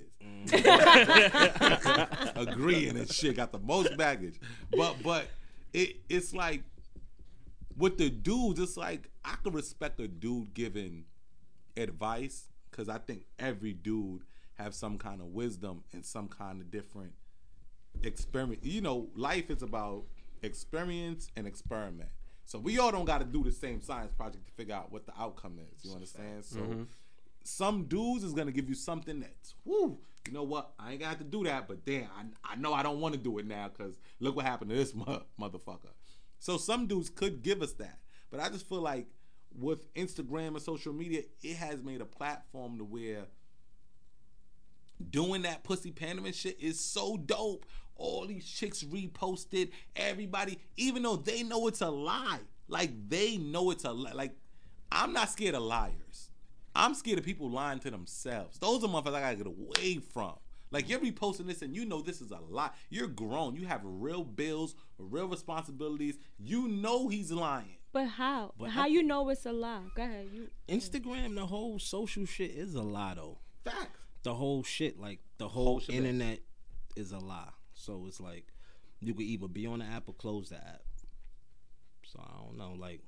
Agreeing and shit. Got the most baggage. But but it it's like with the dudes, it's like I can respect a dude giving advice because I think every dude have some kind of wisdom and some kind of different experiment. You know, life is about experience and experiment. So we all don't got to do the same science project to figure out what the outcome is. You understand? So some dudes is gonna give you something that's, whoo, you know what? I ain't got to do that, but damn, I, I know I don't want to do it now because look what happened to this mo- motherfucker. So some dudes could give us that, but I just feel like with Instagram and social media, it has made a platform to where doing that pussy pandering shit is so dope. All these chicks reposted, everybody, even though they know it's a lie. Like, they know it's a lie. Like, I'm not scared of liars. I'm scared of people lying to themselves. Those are motherfuckers I gotta get away from. Like, you're reposting this and you know this is a lie. You're grown. You have real bills, real responsibilities. You know he's lying. But how? But how I- you know it's a lie? Go ahead. You. Instagram, the whole social shit is a lie though. Facts. The whole shit, like the Whole whole shebang. internet is a lie. So it's like you could either be on the app or close the app. So I don't know. Like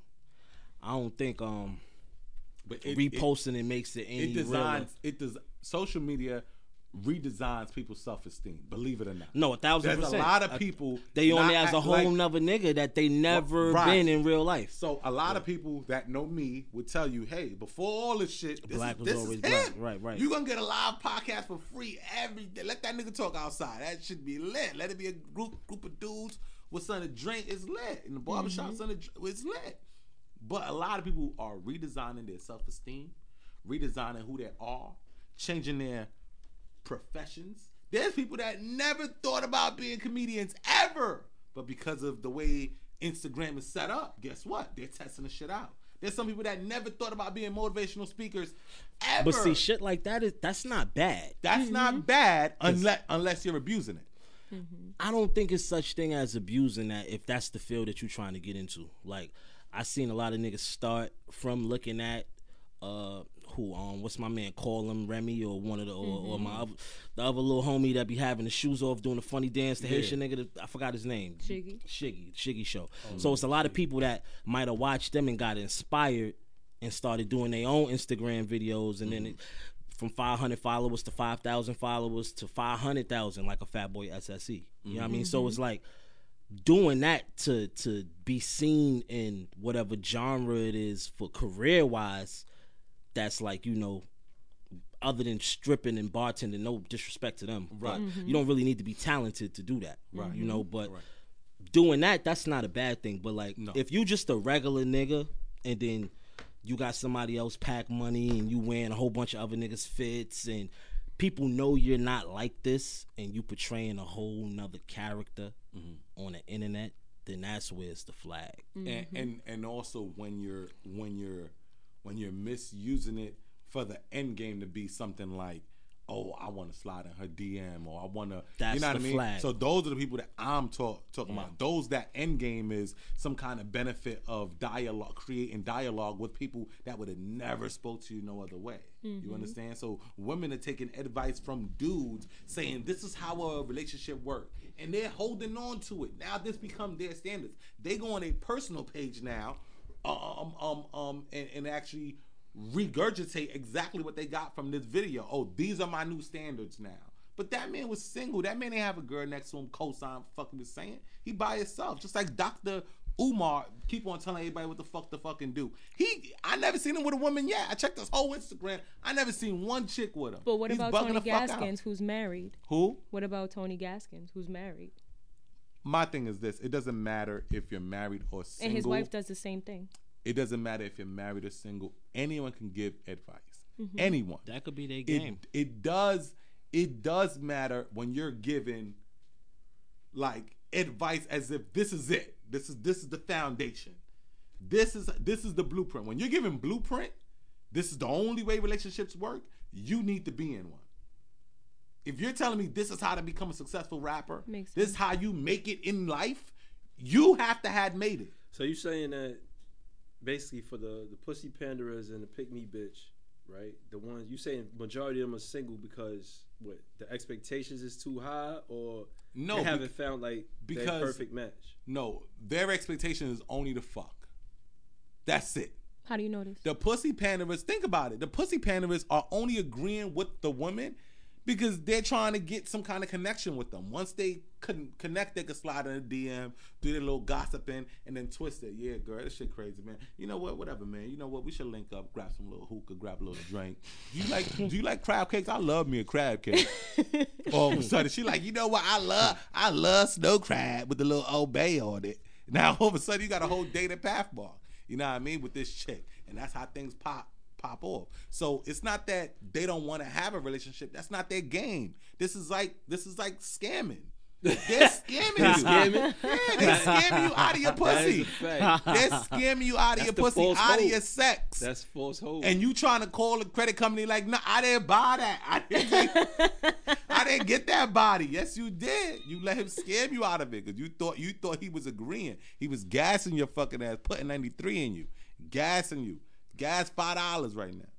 I don't think um But it, reposting it, makes it any it, it designs, it does, social media redesigns people's self-esteem, believe it or not. No, a thousand There's percent. a lot of Uh, people They on not there as a act whole like- nother nigga that they never Right. been in real life. So a lot of people that know me would tell you, hey, before all this shit, this Black is, was this always is black. him. Right, right. You gonna get a live podcast for free every day. Let that nigga talk outside. That should be lit. Let it be a group group of dudes with something to drink. It's lit. In the barbershop, something to dr- it's lit. But a lot of people are redesigning their self-esteem, redesigning who they are, changing their professions. There's people that never thought about being comedians ever, but because of the way Instagram is set up, guess what? They're testing the shit out. There's some people that never thought about being motivational speakers ever. But see, shit like that is that's not bad. That's not bad unless unless you're abusing it. I don't think it's such thing as abusing that if that's the field that you're trying to get into. Like I seen a lot of niggas start from looking at uh who um what's my man call him Remy or one of the or, or my other, the other little homie that be having the shoes off doing the funny dance, the Yeah. Haitian nigga, the, I forgot his name. Shiggy. Shiggy, Shiggy show. So it's a lot of people that might have watched them and got inspired and started doing their own Instagram videos, and then it, from five hundred followers to five thousand followers to five hundred thousand, like a Fat Boy S S E. You know what I mean? So it's like doing that to to be seen in whatever genre it is for career wise. That's like, you know, other than stripping and bartending, no disrespect to them, Right. but you don't really need to be talented to do that, Right. You know, but Right. doing that, that's not a bad thing. But like, No. if you just a regular nigga and then you got somebody else pack money and you wearing a whole bunch of other niggas fits and people know you're not like this and you portraying a whole nother character on the internet, then that's where it's the flag. and, and and also when you're when you're when you're misusing it for the end game to be something like, oh, I want to slide in her D M, or I want to, you That's know what the I mean? flag. So those are the people that I'm talk, talking about. Those that end game is some kind of benefit of dialogue, creating dialogue with people that would have never spoke to you no other way. You understand? So women are taking advice from dudes saying this is how a relationship works, and they're holding on to it. Now this become their standards. They go on a personal page now, um, um, um, and, and actually regurgitate exactly what they got from this video. Oh, these are my new standards now. But that man was single. That man didn't have a girl next to him co-sign fucking was saying. He by himself. Just like Doctor Umar keep on telling everybody what the fuck to fucking do. He, I never seen him with a woman yet. I checked his whole Instagram. I never seen one chick with him. But what He's about bugging Tony the fuck Gaskins, out. who's married? Who? What about Tony Gaskins, who's married? My thing is this. It doesn't matter if you're married or single. And his wife does the same thing. It doesn't matter if you're married or single. Anyone can give advice. Mm-hmm. Anyone. That could be their game. It, it does. It does matter when you're giving like advice as if this is it. This is this is the foundation. This is this is the blueprint. When you're giving blueprint, this is the only way relationships work. You need to be in one. If you're telling me this is how to become a successful rapper, Makes this is how you make it in life, you have to have made it. So you saying that basically for the the pussy panderers and the pick me bitch, right? The ones you saying majority of them are single because what the expectations is too high, or No, they be- haven't found like their because- perfect match. No, their expectation is only to fuck. That's it. How do you know this? The pussy panderers, think about it. The pussy panderers are only agreeing with the women because they're trying to get some kind of connection with them. Once they couldn't connect, they could slide in a D M, do their little gossiping, and then twist it. Yeah, girl, this shit crazy, man. You know what? Whatever, man. You know what? We should link up, grab some little hookah, grab a little drink. Do you like? Do you like crab cakes? I love me a crab cake. All of a sudden, she like, you know what? I love, I love snow crab with the little Old Bay on it. Now all of a sudden, you got a whole dated pathmark. You know what I mean? With this chick, and that's how things pop. pop off. So it's not that they don't want to have a relationship. That's not their game. This is like this is like scamming. They're scamming you. Scamming? Yeah, they're scamming you out of your That is pussy. a fact. They're scamming you out of That's your the pussy, false out of hope. your sex. That's false hope. And you trying to call the credit company like, no, I didn't buy that. I didn't, I didn't get that body. Yes, you did. You let him scam you out of it because you thought you thought he was agreeing. He was gassing your fucking ass, putting ninety-three in you, gassing you. Gas five dollars right now.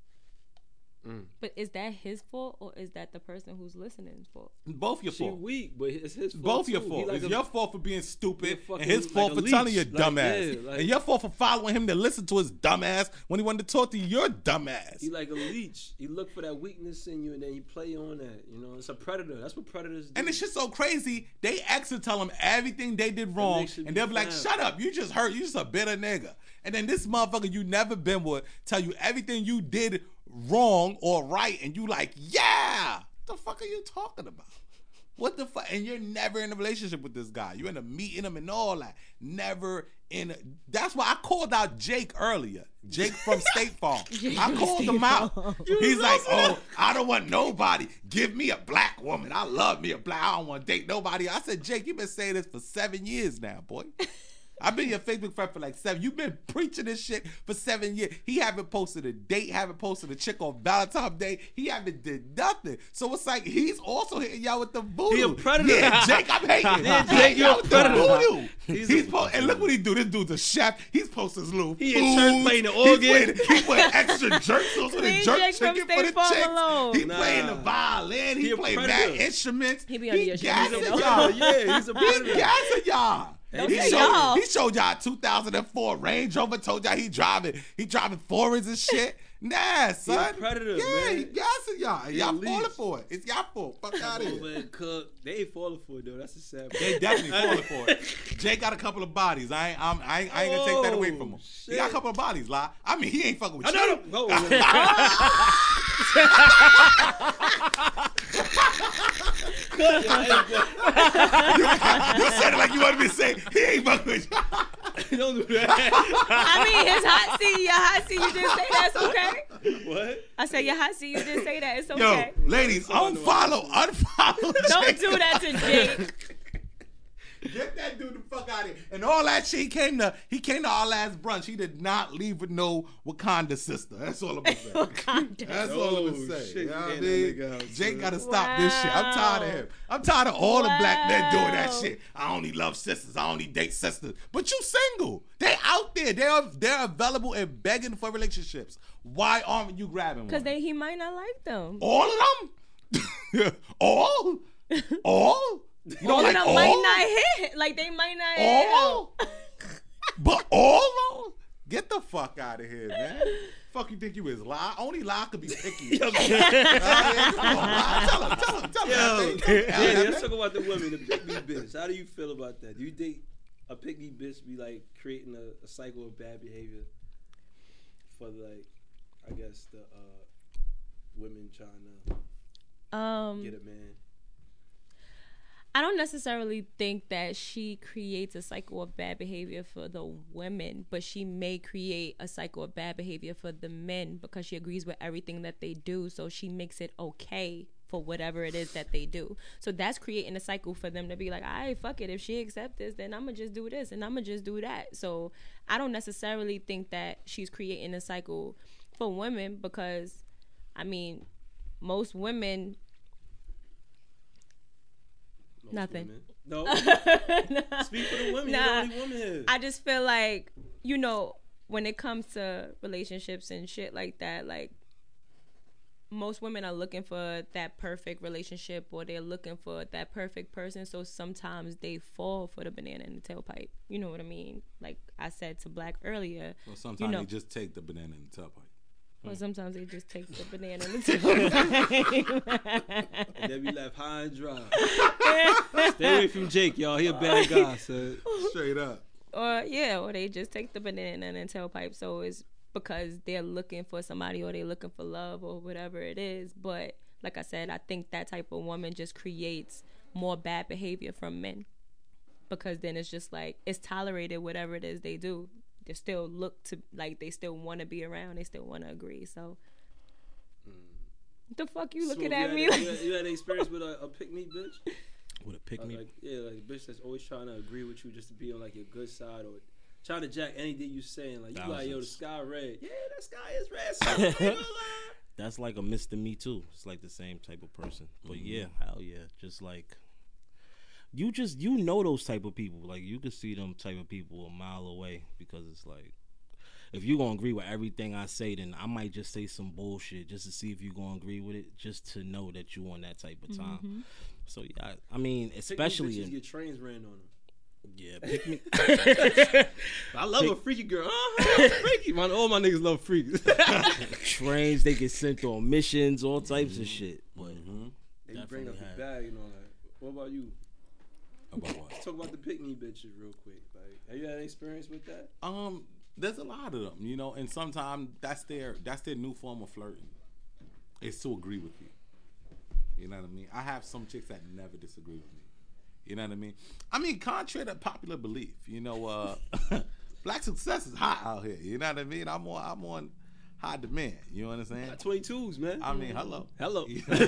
But is that his fault or is that the person who's listening's fault? Both your she fault. weak, but it's his fault. Both your too. He fault. like It's a- your fault for being stupid, He a and fucking- his fault like for a telling your leech. Like, dumbass, yeah, like- and your fault for following him to listen to his dumbass when he wanted to talk to your dumbass. He like a leech. He look for that weakness in you, and then you play on that. You know, it's a predator. That's what predators do. And it's just so crazy. They actually tell him everything they did wrong, should and be they'll be like, found. "Shut up! You just hurt. You just a bitter nigga." And then this motherfucker you never been with tell you everything you did wrong or right, and you like, "Yeah, what the fuck are you talking about? What the fuck?" And you're never in a relationship with this guy. You end up meeting him and all that. Never in. A, that's why I called out Jake earlier. Jake from State Farm. I called him out. He's like, "Oh, I don't want nobody. Give me a black woman. I love me a black. I don't want to date nobody." I said, "Jake, you've been saying this for seven years now, boy." I've been your Facebook friend for like seven. You've been preaching this shit for seven years. He haven't posted a date, haven't posted a chick on Valentine's Day. He haven't did nothing. So it's like he's also hitting y'all with the voodoo. He a predator. Yeah, Jake, I'm hating. Yeah, He Jake, hitting you y'all a with the predator. voodoo. He's He's, a- po- and look what he do. This dude's a chef. He's posting his little He in church foods. playing the He's organ. playing- He putting extra jerk sauce with the Leave jerk Jake from chicken for State the Farm chicks. alone. He Nah. playing the violin. He, He a playing mad predator. instruments. He be under your He shirt, gassing you know? y'all. Yeah, he's a He's predator. gassing y'all. Don't he, say showed, y'all. he showed y'all two thousand four Range Rover. Told y'all he driving. He driving foreigns and shit. Nah, son. predator, yeah, man. he gassing y'all. He y'all a falling leech. for it. It's y'all fault. Fuck out of Over here. and cook. They ain't falling for it though. That's a sad. They definitely falling for it. Jay got a couple of bodies. I ain't. I'm, I ain't, I ain't gonna take that away from him. Oh, He got a shit. couple of bodies, lie. I mean, he ain't fucking with I you. know. No. You said it like you wanted me to say he ain't fucking with you. Don't do that. I mean, his hot seat, your hot seat, you did say that's okay. What? I said your hot seat, you did say that. It's Yo, okay. ladies, unfollow, unfollow. Don't Jay. do that to Jake. Get that dude the fuck out of here. And all that shit, he came to he came to our last brunch. He did not leave with no Wakanda sister. That's all I'm gonna say. Wakanda. That's all I'm Oh, gonna say. shit, You know you what I ain't mean? that nigga out, Jake son. gotta stop this shit. I'm tired of him. I'm tired of all the black men doing that shit. I only love sisters. I only date sisters. But you single. They out there. They're they're available and begging for relationships. Why aren't you grabbing one? Because they he might not like them. All of them? all? All? You don't All of like them all? might not hit. Like they might not hit. All? But all though? Get the fuck out of here, man. Fuck you think you is lie? Only lie could be picky. Yo, uh, yeah, come on, lie. Tell him, tell him, tell him. Yo, Tell him, yeah, tell him. let's talk about the women, the pick me bitch. How do you feel about that? Do you think a pick me bitch be like creating a, a cycle of bad behavior for like, I guess the uh, women trying to Um, get a man? I don't necessarily think that she creates a cycle of bad behavior for the women, but she may create a cycle of bad behavior for the men because she agrees with everything that they do. So she makes it okay for whatever it is that they do. So that's creating a cycle for them to be like, all right, fuck it. If she accepts this, then I'm going to just do this and I'm going to just do that. So I don't necessarily think that she's creating a cycle for women because, I mean, most women... Most Nothing. Women. No. Nah. Speak for the women. Nah. You're the only woman here. I just feel like, you know, when it comes to relationships and shit like that, like, most women are looking for that perfect relationship or they're looking for that perfect person. So sometimes they fall for the banana in the tailpipe. You know what I mean? Like I said to Black earlier. Well, sometimes you know, they just take the banana in the tailpipe. Or sometimes they just take the banana in the tailpipe. And then we left high and dry. Stay away from Jake, y'all. He a bad guy, so Straight up. Or yeah, or they just take the banana in the tailpipe. So it's because they're looking for somebody or they're looking for love or whatever it is. But like I said, I think that type of woman just creates more bad behavior from men. Because then it's just like, it's tolerated whatever it is they do. They still look to, like, they still want to be around. They still want to agree. So, mm. the fuck you looking so at you me? had, Like? you, had, you had an experience with a, a pick-me bitch? With a pick Uh, me? like, yeah, like a bitch that's always trying to agree with you just to be on, like, your good side or trying to jack anything you saying. Like, you Thousands. like, yo, the sky red. Yeah, that sky is red. So I ain't gonna lie. That's like a Mister Me Too. It's like the same type of person. But Mm-hmm. yeah, hell yeah. Just like, you just, you know those type of people. Like, you can see them type of people a mile away because it's like, if you gonna agree with everything I say, then I might just say some bullshit just to see if you gonna agree with it, just to know that you on that type of time. Mm-hmm. So yeah, I, I mean, especially Pick-me bitches in, get trains ran on them. yeah, pick me. I love pick, a freaky girl. Uh-huh, freaky. Man, all my niggas love freaks. Trains, they get sent on missions, all types mm-hmm. of shit. But mm-hmm. They bring up have. the bag and all that. What about you? About what? Let's talk about the pick me bitches real quick. Like, have you had any experience with that? Um, there's a lot of them, you know, and sometimes that's their that's their new form of flirting. Is to agree with you. You know what I mean? I have some chicks that never disagree with me. You know what I mean? I mean, contrary to popular belief, you know, uh, black success is hot out here. You know what I mean? I'm on I'm on high demand. You know what I'm saying? twenty-twos, man. I mean, hello, hello.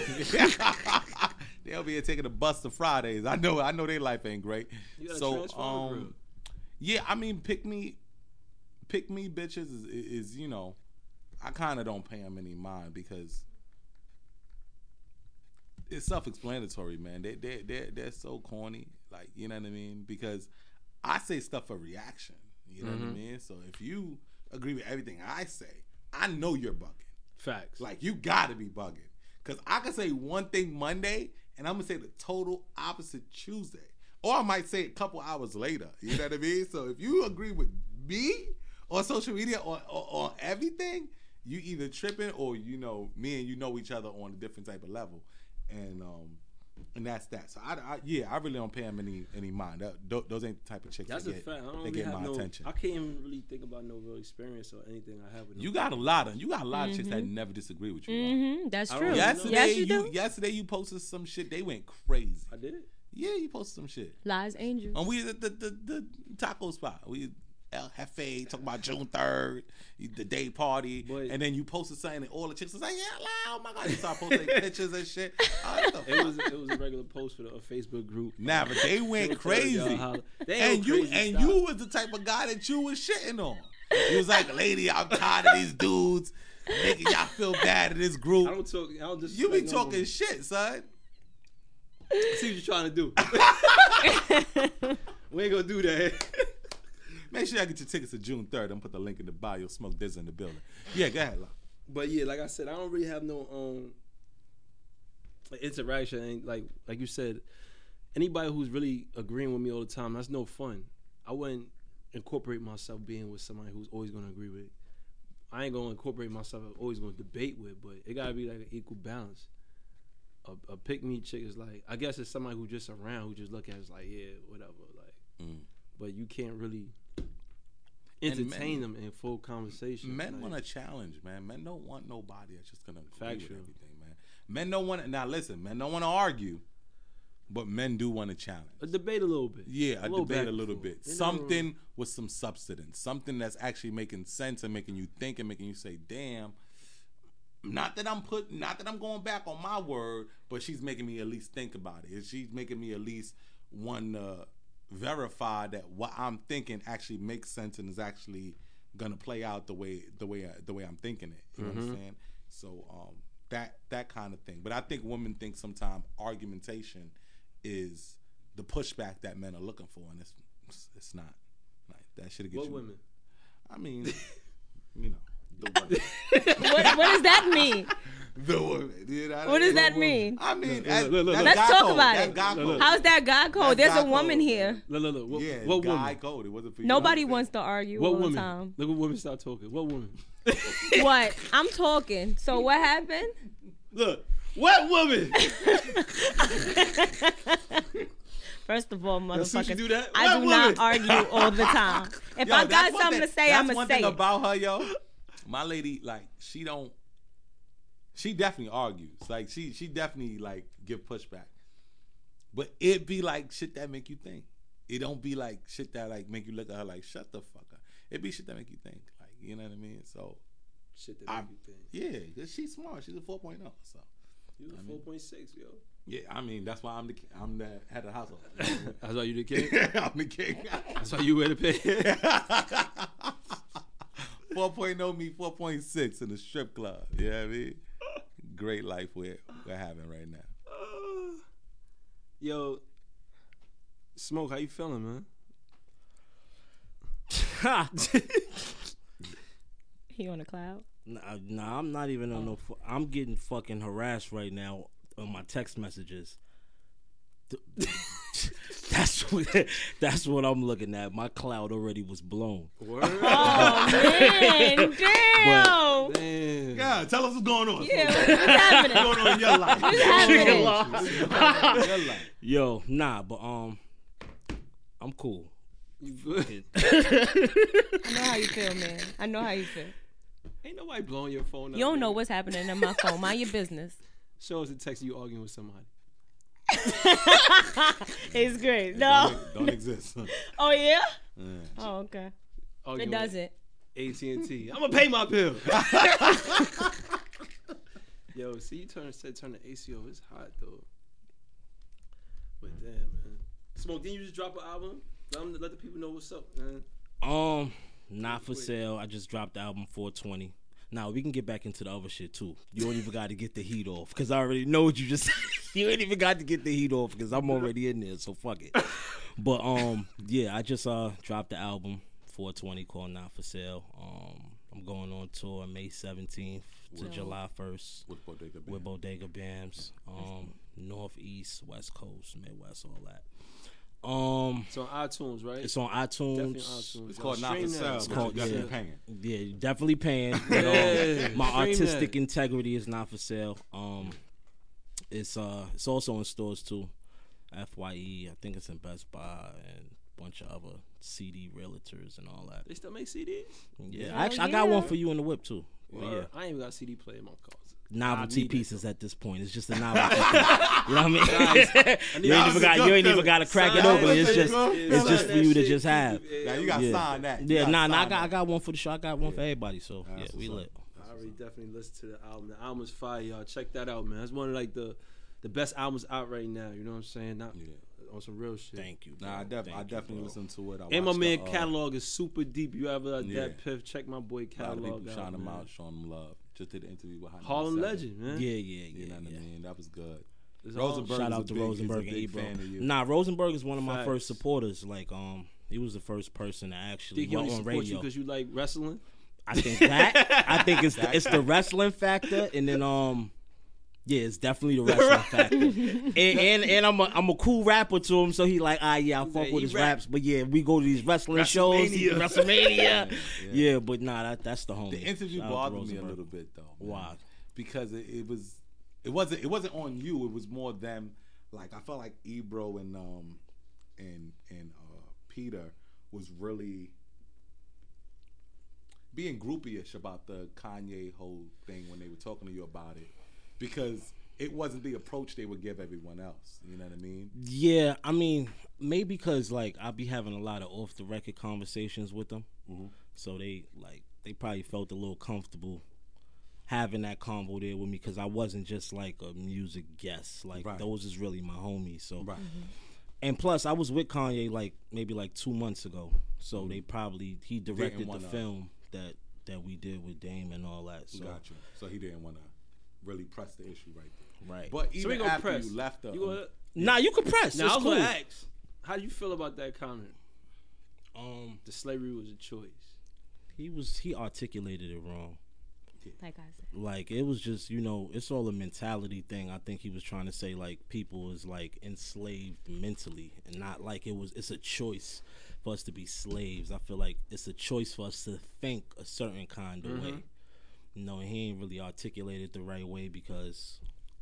They'll be here taking the bus to Fridays. I know, I know their life ain't great. You gotta so, transfer um, real. yeah, I mean, pick me, pick me, bitches is, is you know, I kind of don't pay them any mind because it's self-explanatory, man. They they they they're so corny, like, you know what I mean? Because I say stuff for reaction. You know mm-hmm. what I mean? So if you agree with everything I say, I know you're bugging. Facts. Like, you gotta be bugging. Because I can say one thing Monday, and I'm going to say the total opposite Tuesday. Or I might say it a couple hours later. You know what I mean? So if you agree with me on social media or on everything, you either tripping or, you know, me and you know each other on a different type of level. And um, and that's that. So, I, I yeah, I really don't pay them any, any mind. That, th- those ain't the type of chicks that's that a get, fact. I don't that really get have my no, attention. I can't even really think about no real experience or anything I have with them. You got a lot of you got a lot of chicks that never disagree with you. Mm-hmm. That's I true. don't Yesterday, yes, you, you, do. yesterday you posted some shit. They went crazy. I did it. Yeah, you posted some shit. Lies Angels. And we at the, the, the, the taco spot. We El Jefe talking about June third, the day party, Boy. and then you posted something, and all the chicks was like, "Yeah, loud, oh my god!" You start posting pictures and shit. Oh, what the It fuck? was it was a regular post for the a Facebook group. Nah, but they went June third, crazy, y'all holla. They and ain't you crazy, and stop. you was the type of guy that you was shitting on. You was like, "Lady, I'm tired of these dudes making y'all feel bad in this group." I don't talk. I don't just. You be talking shit, son. I see what you're trying to do. We ain't gonna do that. Make sure y'all get your tickets to June third. I'm put the link in the bio. Smoke this in the building. Yeah, go ahead, Lon. But yeah, like I said, I don't really have no um like interaction. And like like you said, anybody who's really agreeing with me all the time, that's no fun. I wouldn't incorporate myself being with somebody who's always gonna agree with. I ain't gonna incorporate myself always gonna debate with, but it gotta be like an equal balance. A, a pick me chick is like, I guess it's somebody who just around who just look at it like, yeah, whatever, like. Mm. But you can't really entertain men, them in full conversation. Men like, want a challenge, man. Men don't want nobody that's just gonna agree with everything, man. Men don't want now. Listen, men don't want to argue, but men do want a challenge. A debate a little bit. Yeah, a, a debate a little bit. You something know, with some substance. Something that's actually making sense and making you think and making you say, "Damn." Not that I'm put, not that I'm going back on my word, but she's making me at least think about it. She's making me at least want to verify that what I'm thinking actually makes sense and is actually gonna play out the way the way I, the way I'm thinking it. You mm-hmm. understand? So um, that that kind of thing. But I think women think sometimes argumentation is the pushback that men are looking for, and it's it's not. Like that should get what you. Women? I mean, you know. what, what does that mean? The woman. You know, what does that woman. mean? I mean, look, as, look, look, look. let's guy talk code. about That's it. guy code. How's that guy code? That's There's guy a woman code, here. Man. Look, look, look. What, yeah, what guy woman? code. It wasn't for you. Nobody wants to argue what all woman? the time. Look, when women start talking. What woman? What? I'm talking. So what happened? Look, what woman? First of all, motherfucker, do that? I what do woman? not argue all the time. If Yo, I got something thing, to say, I'm gonna gonna say say it. it. About her, yo, my lady, like she don't. She definitely argues. Like she, she definitely like give pushback. But it be like shit that make you think. It don't be like shit that like make you look at her like shut the fuck up. It be shit that make you think. Like you know what I mean. So shit that make I, you think. Yeah, cause she's smart. She's a four point oh. So you a four point six, yo. Yeah, I mean that's why I'm the I'm the head of the household. That's why you the king. I'm the king. That's why you wear the pay. four point oh me four point six in the strip club. You know what I mean? Great life we're, we're having right now. Uh, yo, Smoke, how you feeling, man? He on a cloud? Nah, nah, I'm not even on no. Fu- I'm getting fucking harassed right now on my text messages. That's what that's what I'm looking at. My cloud already was blown. Word? Oh man, damn. But, damn. Yeah, tell us what's going on. Yeah, what's happening? What's going on in your life? What's happening? Your life. Yo, nah, but um, I'm cool. You good? I know how you feel, man. I know how you feel. Ain't nobody blowing your phone up. You don't man. know what's happening in my phone. Mind your business. Show us a text you arguing with somebody. It's great. No, don't, don't exist. Oh yeah. Yeah. Oh okay. Arguing It doesn't. A T and T. I'm gonna pay my bill. Yo, see you turn said turn the A C O. It's hot though. But damn, man. Smoke, didn't you just drop an album? Let, them, let the people know what's up, man. Um, not for sale. I just dropped the album four twenty. Now we can get back into the other shit too. You don't even got to get the heat off because I already know what you just. You ain't even got to get the heat off because I'm already in there. So fuck it. But um, yeah, I just uh dropped the album four twenty called Not for Sale. Um, I'm going on tour May seventeenth to wow. July first with Bodega Bams. With Bodega Bams. Um, Northeast, West Coast, Midwest, all that. Um, it's on iTunes, right? It's on iTunes. Definitely iTunes. It's called Not for Sale. It's called definitely yeah, paying. Yeah, definitely paying. But, yeah, um, my artistic that. integrity is not for sale. Um, it's uh, it's also in stores too. F Y E, I think it's in Best Buy and a bunch of other C D realtors and all that. They still make C Ds? Yeah, oh, actually, yeah. I got one for you in the whip too. Well, yeah, I ain't even got a C D player in my car. Novelty pieces at this point. It's just a novelty piece. You know what I mean? Nice. you ain't even got you ain't even got to crack it open. It's just it's just for you to just have. Now you got to yeah. sign that. Yeah, nah, nah. I got I got one for the show. I got one yeah. for everybody. So yeah, That's we lit. I already definitely listened to the album. The album is fire, y'all. Check that out, man. That's one of like the the best albums out right now. You know what I'm saying? Not yeah. on some real shit. Thank you. Bro. Nah, I, def- Thank I definitely you, listen to it. I and my man the, uh, catalog is super deep. You ever like yeah. that Piff? Check my boy catalog. A lot of people out, shine him man. out, showing him love. Just did an interview with Harlem Legend, man. Yeah, yeah, yeah. You know what yeah. I mean? That was good. It's Rosenberg Shout is out a to big, Rosenberg he's a and big Ebro. fan of you. Nah, Rosenberg is one of my Facts. first supporters. Like, um, he was the first person to actually Think he went only on support radio. you because you like wrestling? I think that. I think it's the, it's the wrestling factor, and then um, Yeah, it's definitely the wrestling factor. And, and and I'm a I'm a cool rapper to him, so he like, ah, yeah, I fuck Yeah, with he his rap. raps. But yeah, we go to these wrestling shows, WrestleMania. WrestleMania. yeah, yeah. but nah, that, that's the homie. The interview Shout out to bothered me a Rosenberg. little bit though. man. Why? Because it, it was, it wasn't, it wasn't on you. It was more them. Like I felt like Ebro and um, and and uh, Peter was really being groupie-ish about the Kanye whole thing when they were talking to you about it, because it wasn't the approach they would give everyone else. You know what I mean? Yeah, I mean, maybe because like I'll be having a lot of off the record conversations with them, Mm-hmm. so they like they probably felt a little comfortable having that convo there with me because I wasn't just like a music guest. Like Right. those is really my homies. So, Right. and plus I was with Kanye like maybe like two months ago, so they probably he directed the wanna- film that that we did with Dame and all that. So Got you. So he didn't want to really press the issue right there. right, But So even we gonna after press. you left the, You gonna, nah, you could press. now I It's was cool. gonna ask, how do you feel about that comment? Um, The slavery was a choice. he was he articulated it wrong. Like I said. Like it was just, you know, it's all a mentality thing. I think he was trying to say like people is like enslaved mentally and not like it was it's a choice for us to be slaves. I feel like it's a choice for us to think a certain kind of way. You know, and he ain't really articulated the right way because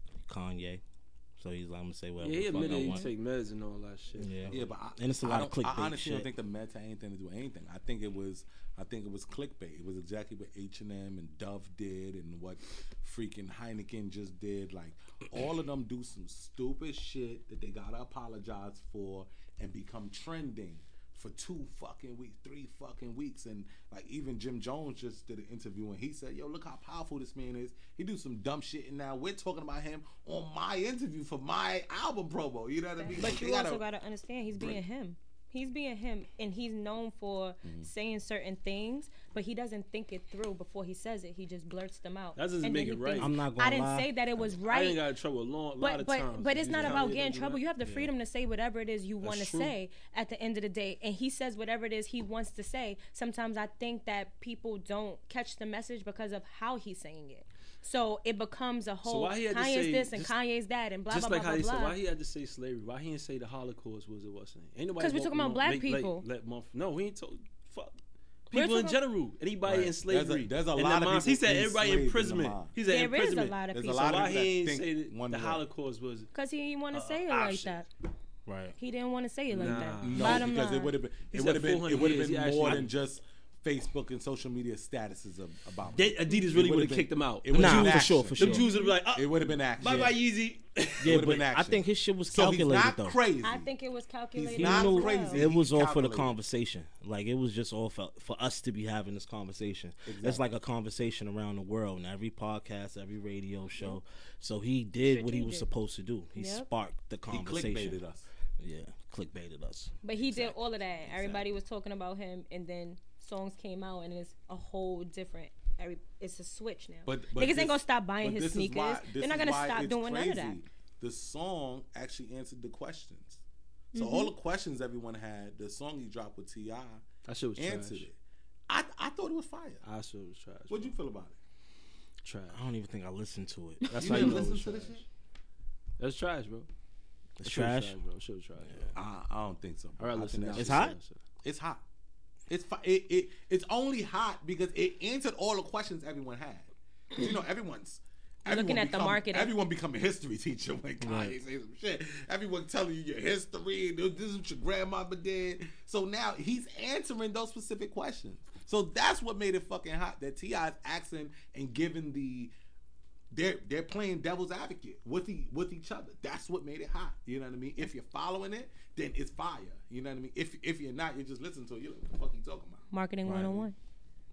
Kanye. So he's like, I'm gonna say whatever Yeah, he the fuck admitted I he want. take meds and all that shit. Yeah. Yeah, but I, and it's a I lot of don't- clickbait I honestly shit. don't think the meds had anything to do with anything. I think it was, I think it was clickbait. It was exactly what H and M and Dove did, and what freaking Heineken just did. Like all of them do some stupid shit that they gotta apologize for and become trending for two fucking weeks, three fucking weeks. And like even Jim Jones just did an interview and he said, yo, look how powerful this man is. He do some dumb shit and now we're talking about him on my interview for my album promo. You know what I mean? But Like, you they also gotta- gotta understand he's being him. He's being him, and he's known for Mm-hmm. saying certain things, but he doesn't think it through before he says it. He just blurts them out. That doesn't And then make he it right. thinks- I'm not gonna I didn't lie. say that it was I right. ain't got in trouble a long, lot But of but times. but it's not Kanye about don't getting in do trouble. that. You have the freedom to say whatever it is you want to true. say at the end of the day, and he says whatever it is he wants to say. Sometimes I think that people don't catch the message because of how he's saying it. So it becomes a whole why he had to Kanye's say- this and just- Kanye's that and blah Just blah like blah how he blah said, blah. why he had to say slavery? Why he didn't say the Holocaust was it wasn't? Ain't nobody. 'Cause we want- talking about want- black make- like, people. let month- no, he ain't told. Fuck. We're People in talking- general, anybody Right. in slavery. There's a- there's a And lot the of moms- He people said everybody in enslaved in the imprisonment. mob. He said There is a imprisonment. lot of There's a people. lot So of why he people that ain't think say that one the way. Holocaust was? Because he didn't want to Uh, say it like option. that. Right. He didn't want to say it like Nah. that. No, Bottom because line. it would have been He it said would have been four it hundred would have years, he been actually- more I- than just Facebook and social media statuses of, about They, it. Adidas It really would would've have been- kicked him out. It would Nah, have been for sure, action. for Them sure. Jews would be like, It would have been action. bye bye Yeezy. Yeah, would've but been I action. think his shit was So he's calculated not though. crazy. I think it was calculated. He's not as well. crazy. It was all for the calculated. conversation. Like it was just all for for us to be having this conversation. It's Exactly. like a conversation around the world and every podcast, every radio show. So he did what he was Strategic. supposed to do. He Yep. sparked the He conversation. clickbaited us. Yeah, clickbaited us. But he did all of that. Everybody was talking about him, and then songs came out, and it's a whole different. Every it's a switch now. But, but Niggas this- ain't gonna stop buying but his this is sneakers. why- this They're not is gonna why stop it's doing none of that. crazy. The song actually answered the questions. So Mm-hmm. all the questions everyone had, the song he dropped with T I That shit was answered trash. it. I I thought it was fire. I said it was trash. What'd bro. you feel about it? Trash. I don't even think I listened to it. That's You how you didn't know it listen was to trash. this shit? That's trash, bro. It's That shit was trash. bro. Shit was trash. I, I don't think so. All right, I listen. think now. that It's shit- hot? It's hot. It's fi- it, it it's only hot because it answered all the questions everyone had. 'Cause, you know, everyone's You're looking everyone at the become- marketing. Everyone become a history teacher when Kanye say some shit. Everyone telling you your history. This is what your grandmother did. So now he's answering those specific questions. So that's what made it fucking hot. That T I is asking and giving the. They're they're playing devil's advocate with the with each other. That's what made it hot. You know what I mean? If you're following it, then it's fire. You know what I mean? If if you're not, you just listen to it. You're like, what the fuck you talking about? Marketing one oh one.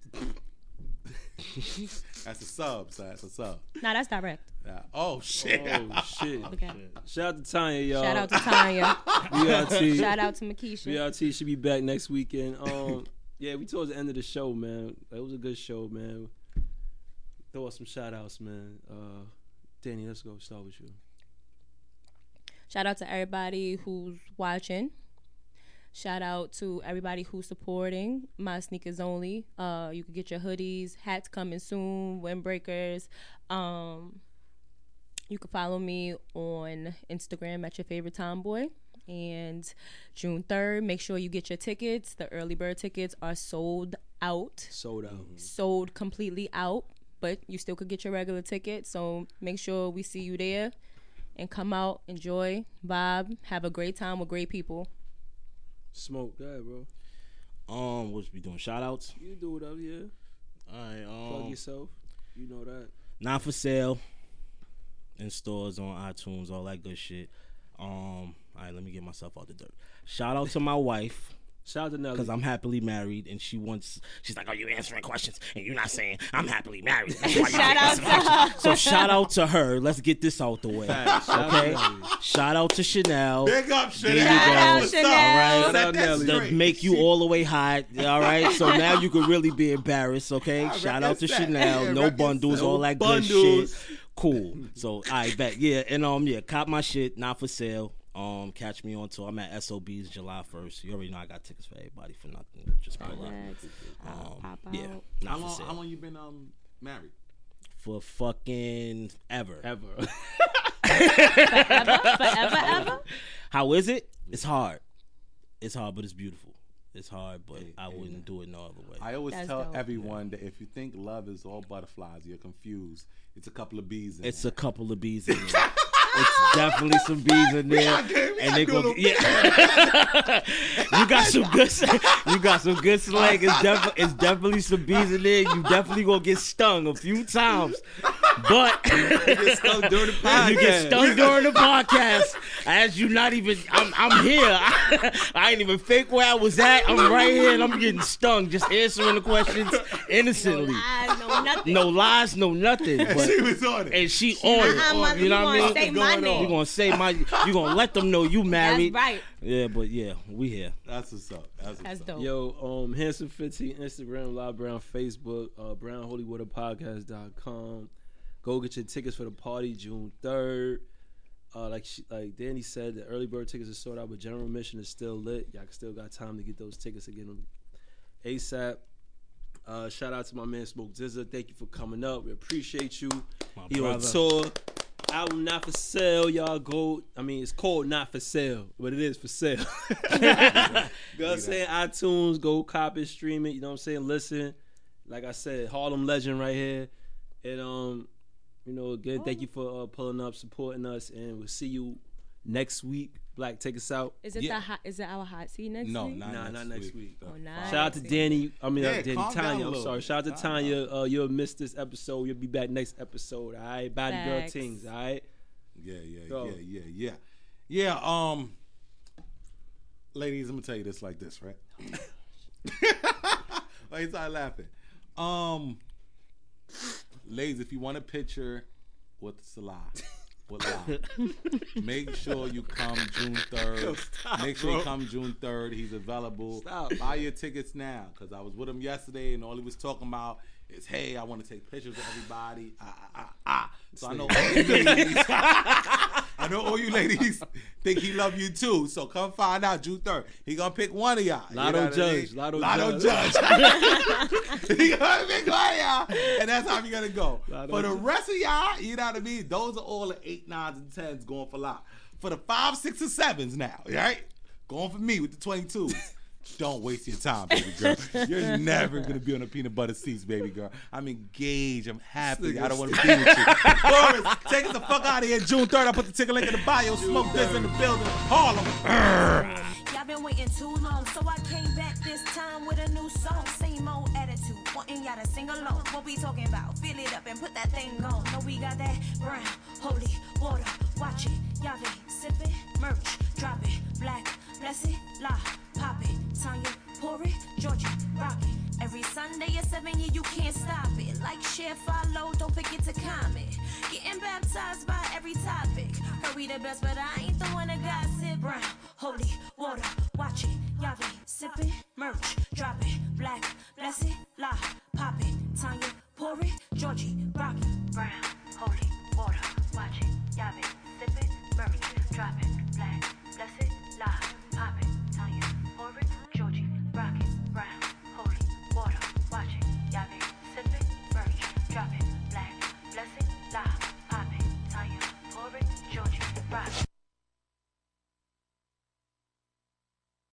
That's a sub, so that's a sub. Nah, that's direct. Yeah. Oh shit. Oh shit! Okay. Shout out to Tanya, y'all. Shout out to Tanya. B R T. Shout out to Makisha. B R T should be back next weekend. Um, yeah, we towards the end of the show, man. It was a good show, man. Throw us some shout outs, man. Uh, Danny, let's go. Start with you. Shout out to everybody who's watching. Shout out to everybody who's supporting my sneakers only. Uh, you can get your hoodies, hats coming soon, windbreakers. Um, You can follow me on Instagram at your favorite tomboy. And June third, make sure you get your tickets. The early bird tickets are sold out. Sold out. Sold completely out. But you still could get your regular ticket. So make sure we see you there. And come out, enjoy, vibe, have a great time with great people. Smoke, go ahead, bro. Um, what we doing? Shout outs? You do it up here. All right. Plug Um, yourself. You know that. Not for sale. In stores, on iTunes, all that good shit. Um, all right, let me get myself out the dirt. Shout out to my wife. Shout out to Nelly. Because I'm happily married, and she wants. She's like, "Are you answering questions?" And you're not saying, "I'm happily married." That's why Shout out to her. So shout out to her. Let's get this out the way. Right, shout Okay. out to Nelly. Shout out to Chanel. Big up, Chanel. There you Shout go. out What's Chanel. up? All right. Shout out That's Nelly. To great. make you all the way hot. All right. So now you can really be embarrassed. Okay. I Shout out to represent. Chanel. Yeah, No represent. bundles. No All that bundles. good shit. Cool. So I bet. Yeah. And um. Yeah. Cop my shit. Not for sale. Um, catch me on tour. I'm at S O B's July first. You already know I got tickets for everybody for nothing. Just pull up. Um, Pop yeah, out. not How for long? sale. How long you been um married? For fucking ever. Ever. Forever, forever, ever. How is it? It's hard. It's hard, but it's beautiful. It's hard, but Hey, I hey, wouldn't man. do it no other way. I always That's tell dope. everyone that if you think love is all butterflies, you're confused. It's a couple of bees in It's there. a couple of bees in there. It's definitely some bees in there, gotta get- we and gotta they do a go. little- Yeah, you got some good. You got some good slang. It's definitely it's definitely some bees in there. You definitely gonna get stung a few times, but Get stung during the podcast. you get stung during the podcast. As you not even, I'm I'm here. I, I ain't even fake where I was at. I'm right here, and I'm getting stung just answering the questions No innocently. lies, no nothing. No lies, no nothing. But she was on it. and she on it. Uh-uh, mother, You know you what I gonna mean? say my name. You gonna say my? You gonna let them know you married? That's right. Yeah, but yeah, we here. That's what's up. That's what's That's up. dope. Yo, um, Handsome fifteen, Instagram, Live Brown, Facebook, uh, brown holy water podcast dot com. Go get your tickets for the party June third. Uh, like she, like Danny said, the early bird tickets are sold out, but general admission is still lit. Y'all still got time to get those tickets again ASAP. Uh, shout out to my man Smoke Zizza. Thank you for coming up. We appreciate you. My He on brother. tour. Album not for sale, y'all go. I mean, it's called Not for Sale, but it is for sale. You know what I'm saying? iTunes, go cop it, stream it. You know what I'm saying? Listen. Like I said, Harlem legend right here. And um, you know, again, thank you for uh, pulling up, supporting us, and we'll see you next week. Black, take us out. Is it Yeah. the hot? Is it our hot seat next No, week? not Nah, next not next week. week. Oh, nah. Shout out to Danny. I mean, Yeah, uh, Danny calm down Tanya. a I'm little sorry. bit. Shout out to Calm Tanya. Uh, you'll miss this episode. You'll be back next episode. All right, body girl Facts. things. All right. Yeah, yeah, Go. yeah, yeah, yeah. Yeah, um ladies, I'm gonna tell you this like this, right? Why you start laughing? Um ladies, if you want a picture with Salah, with Lie, make sure you come June third. stop, Make sure you bro. come June third. He's available. Stop, Buy your tickets now, because I was with him yesterday and all he was talking about is, hey, I want to take pictures of everybody. Ah, ah, ah, ah. So I know all you ladies, I know all you ladies think he love you too. So come find out June third. He gonna pick one of y'all. You Lotto know what I judge, mean? Lotto Lotto judge. judge. He gonna pick one of y'all, and that's how we gonna go. Lotto For the judge. rest of y'all, you know what I mean? Those are all the eight, nines, and tens going for lot. For the five, six, and sevens now, right? Going for me with the twenty-twos. Don't waste your time, baby girl. You're never gonna be on the peanut butter seats, baby girl. I'm engaged. I'm happy. I don't want to be with you. Boris, take us the fuck out of here. June third. I put the ticket link in the bio. Smoke this in the building. Harlem. Y'all been waiting too long, so I came back this time with a new song. Same old attitude, wanting y'all to sing along. What we talking about? Fill it up and put that thing on. Know we got that brown, holy water. Watch it, y'all been sipping, merch, drop it, black, bless it, lie, pop it, Tanya, pour it, Georgia, rock it. Every Sunday at seven, yeah, you can't stop it. Like, share, follow, don't forget to comment. Getting baptized by every topic. Heard we the best, but I ain't the one that gossip. Brown, holy water, watch it. Y'all been sipping, merch, drop it. Black, bless it, lie, pop it. Tanya, pour it, Georgie, rock it. Brown, holy water, watch it. Y'all been sipping, merch, drop it. Black, bless it, lie, pop it. Tanya, pour it, Georgie, rock it. Brown, holy water, watch it. Y'all been sipping, merch, drop it. Black, bless it, lie, pop it. Tanya, laundry, rock,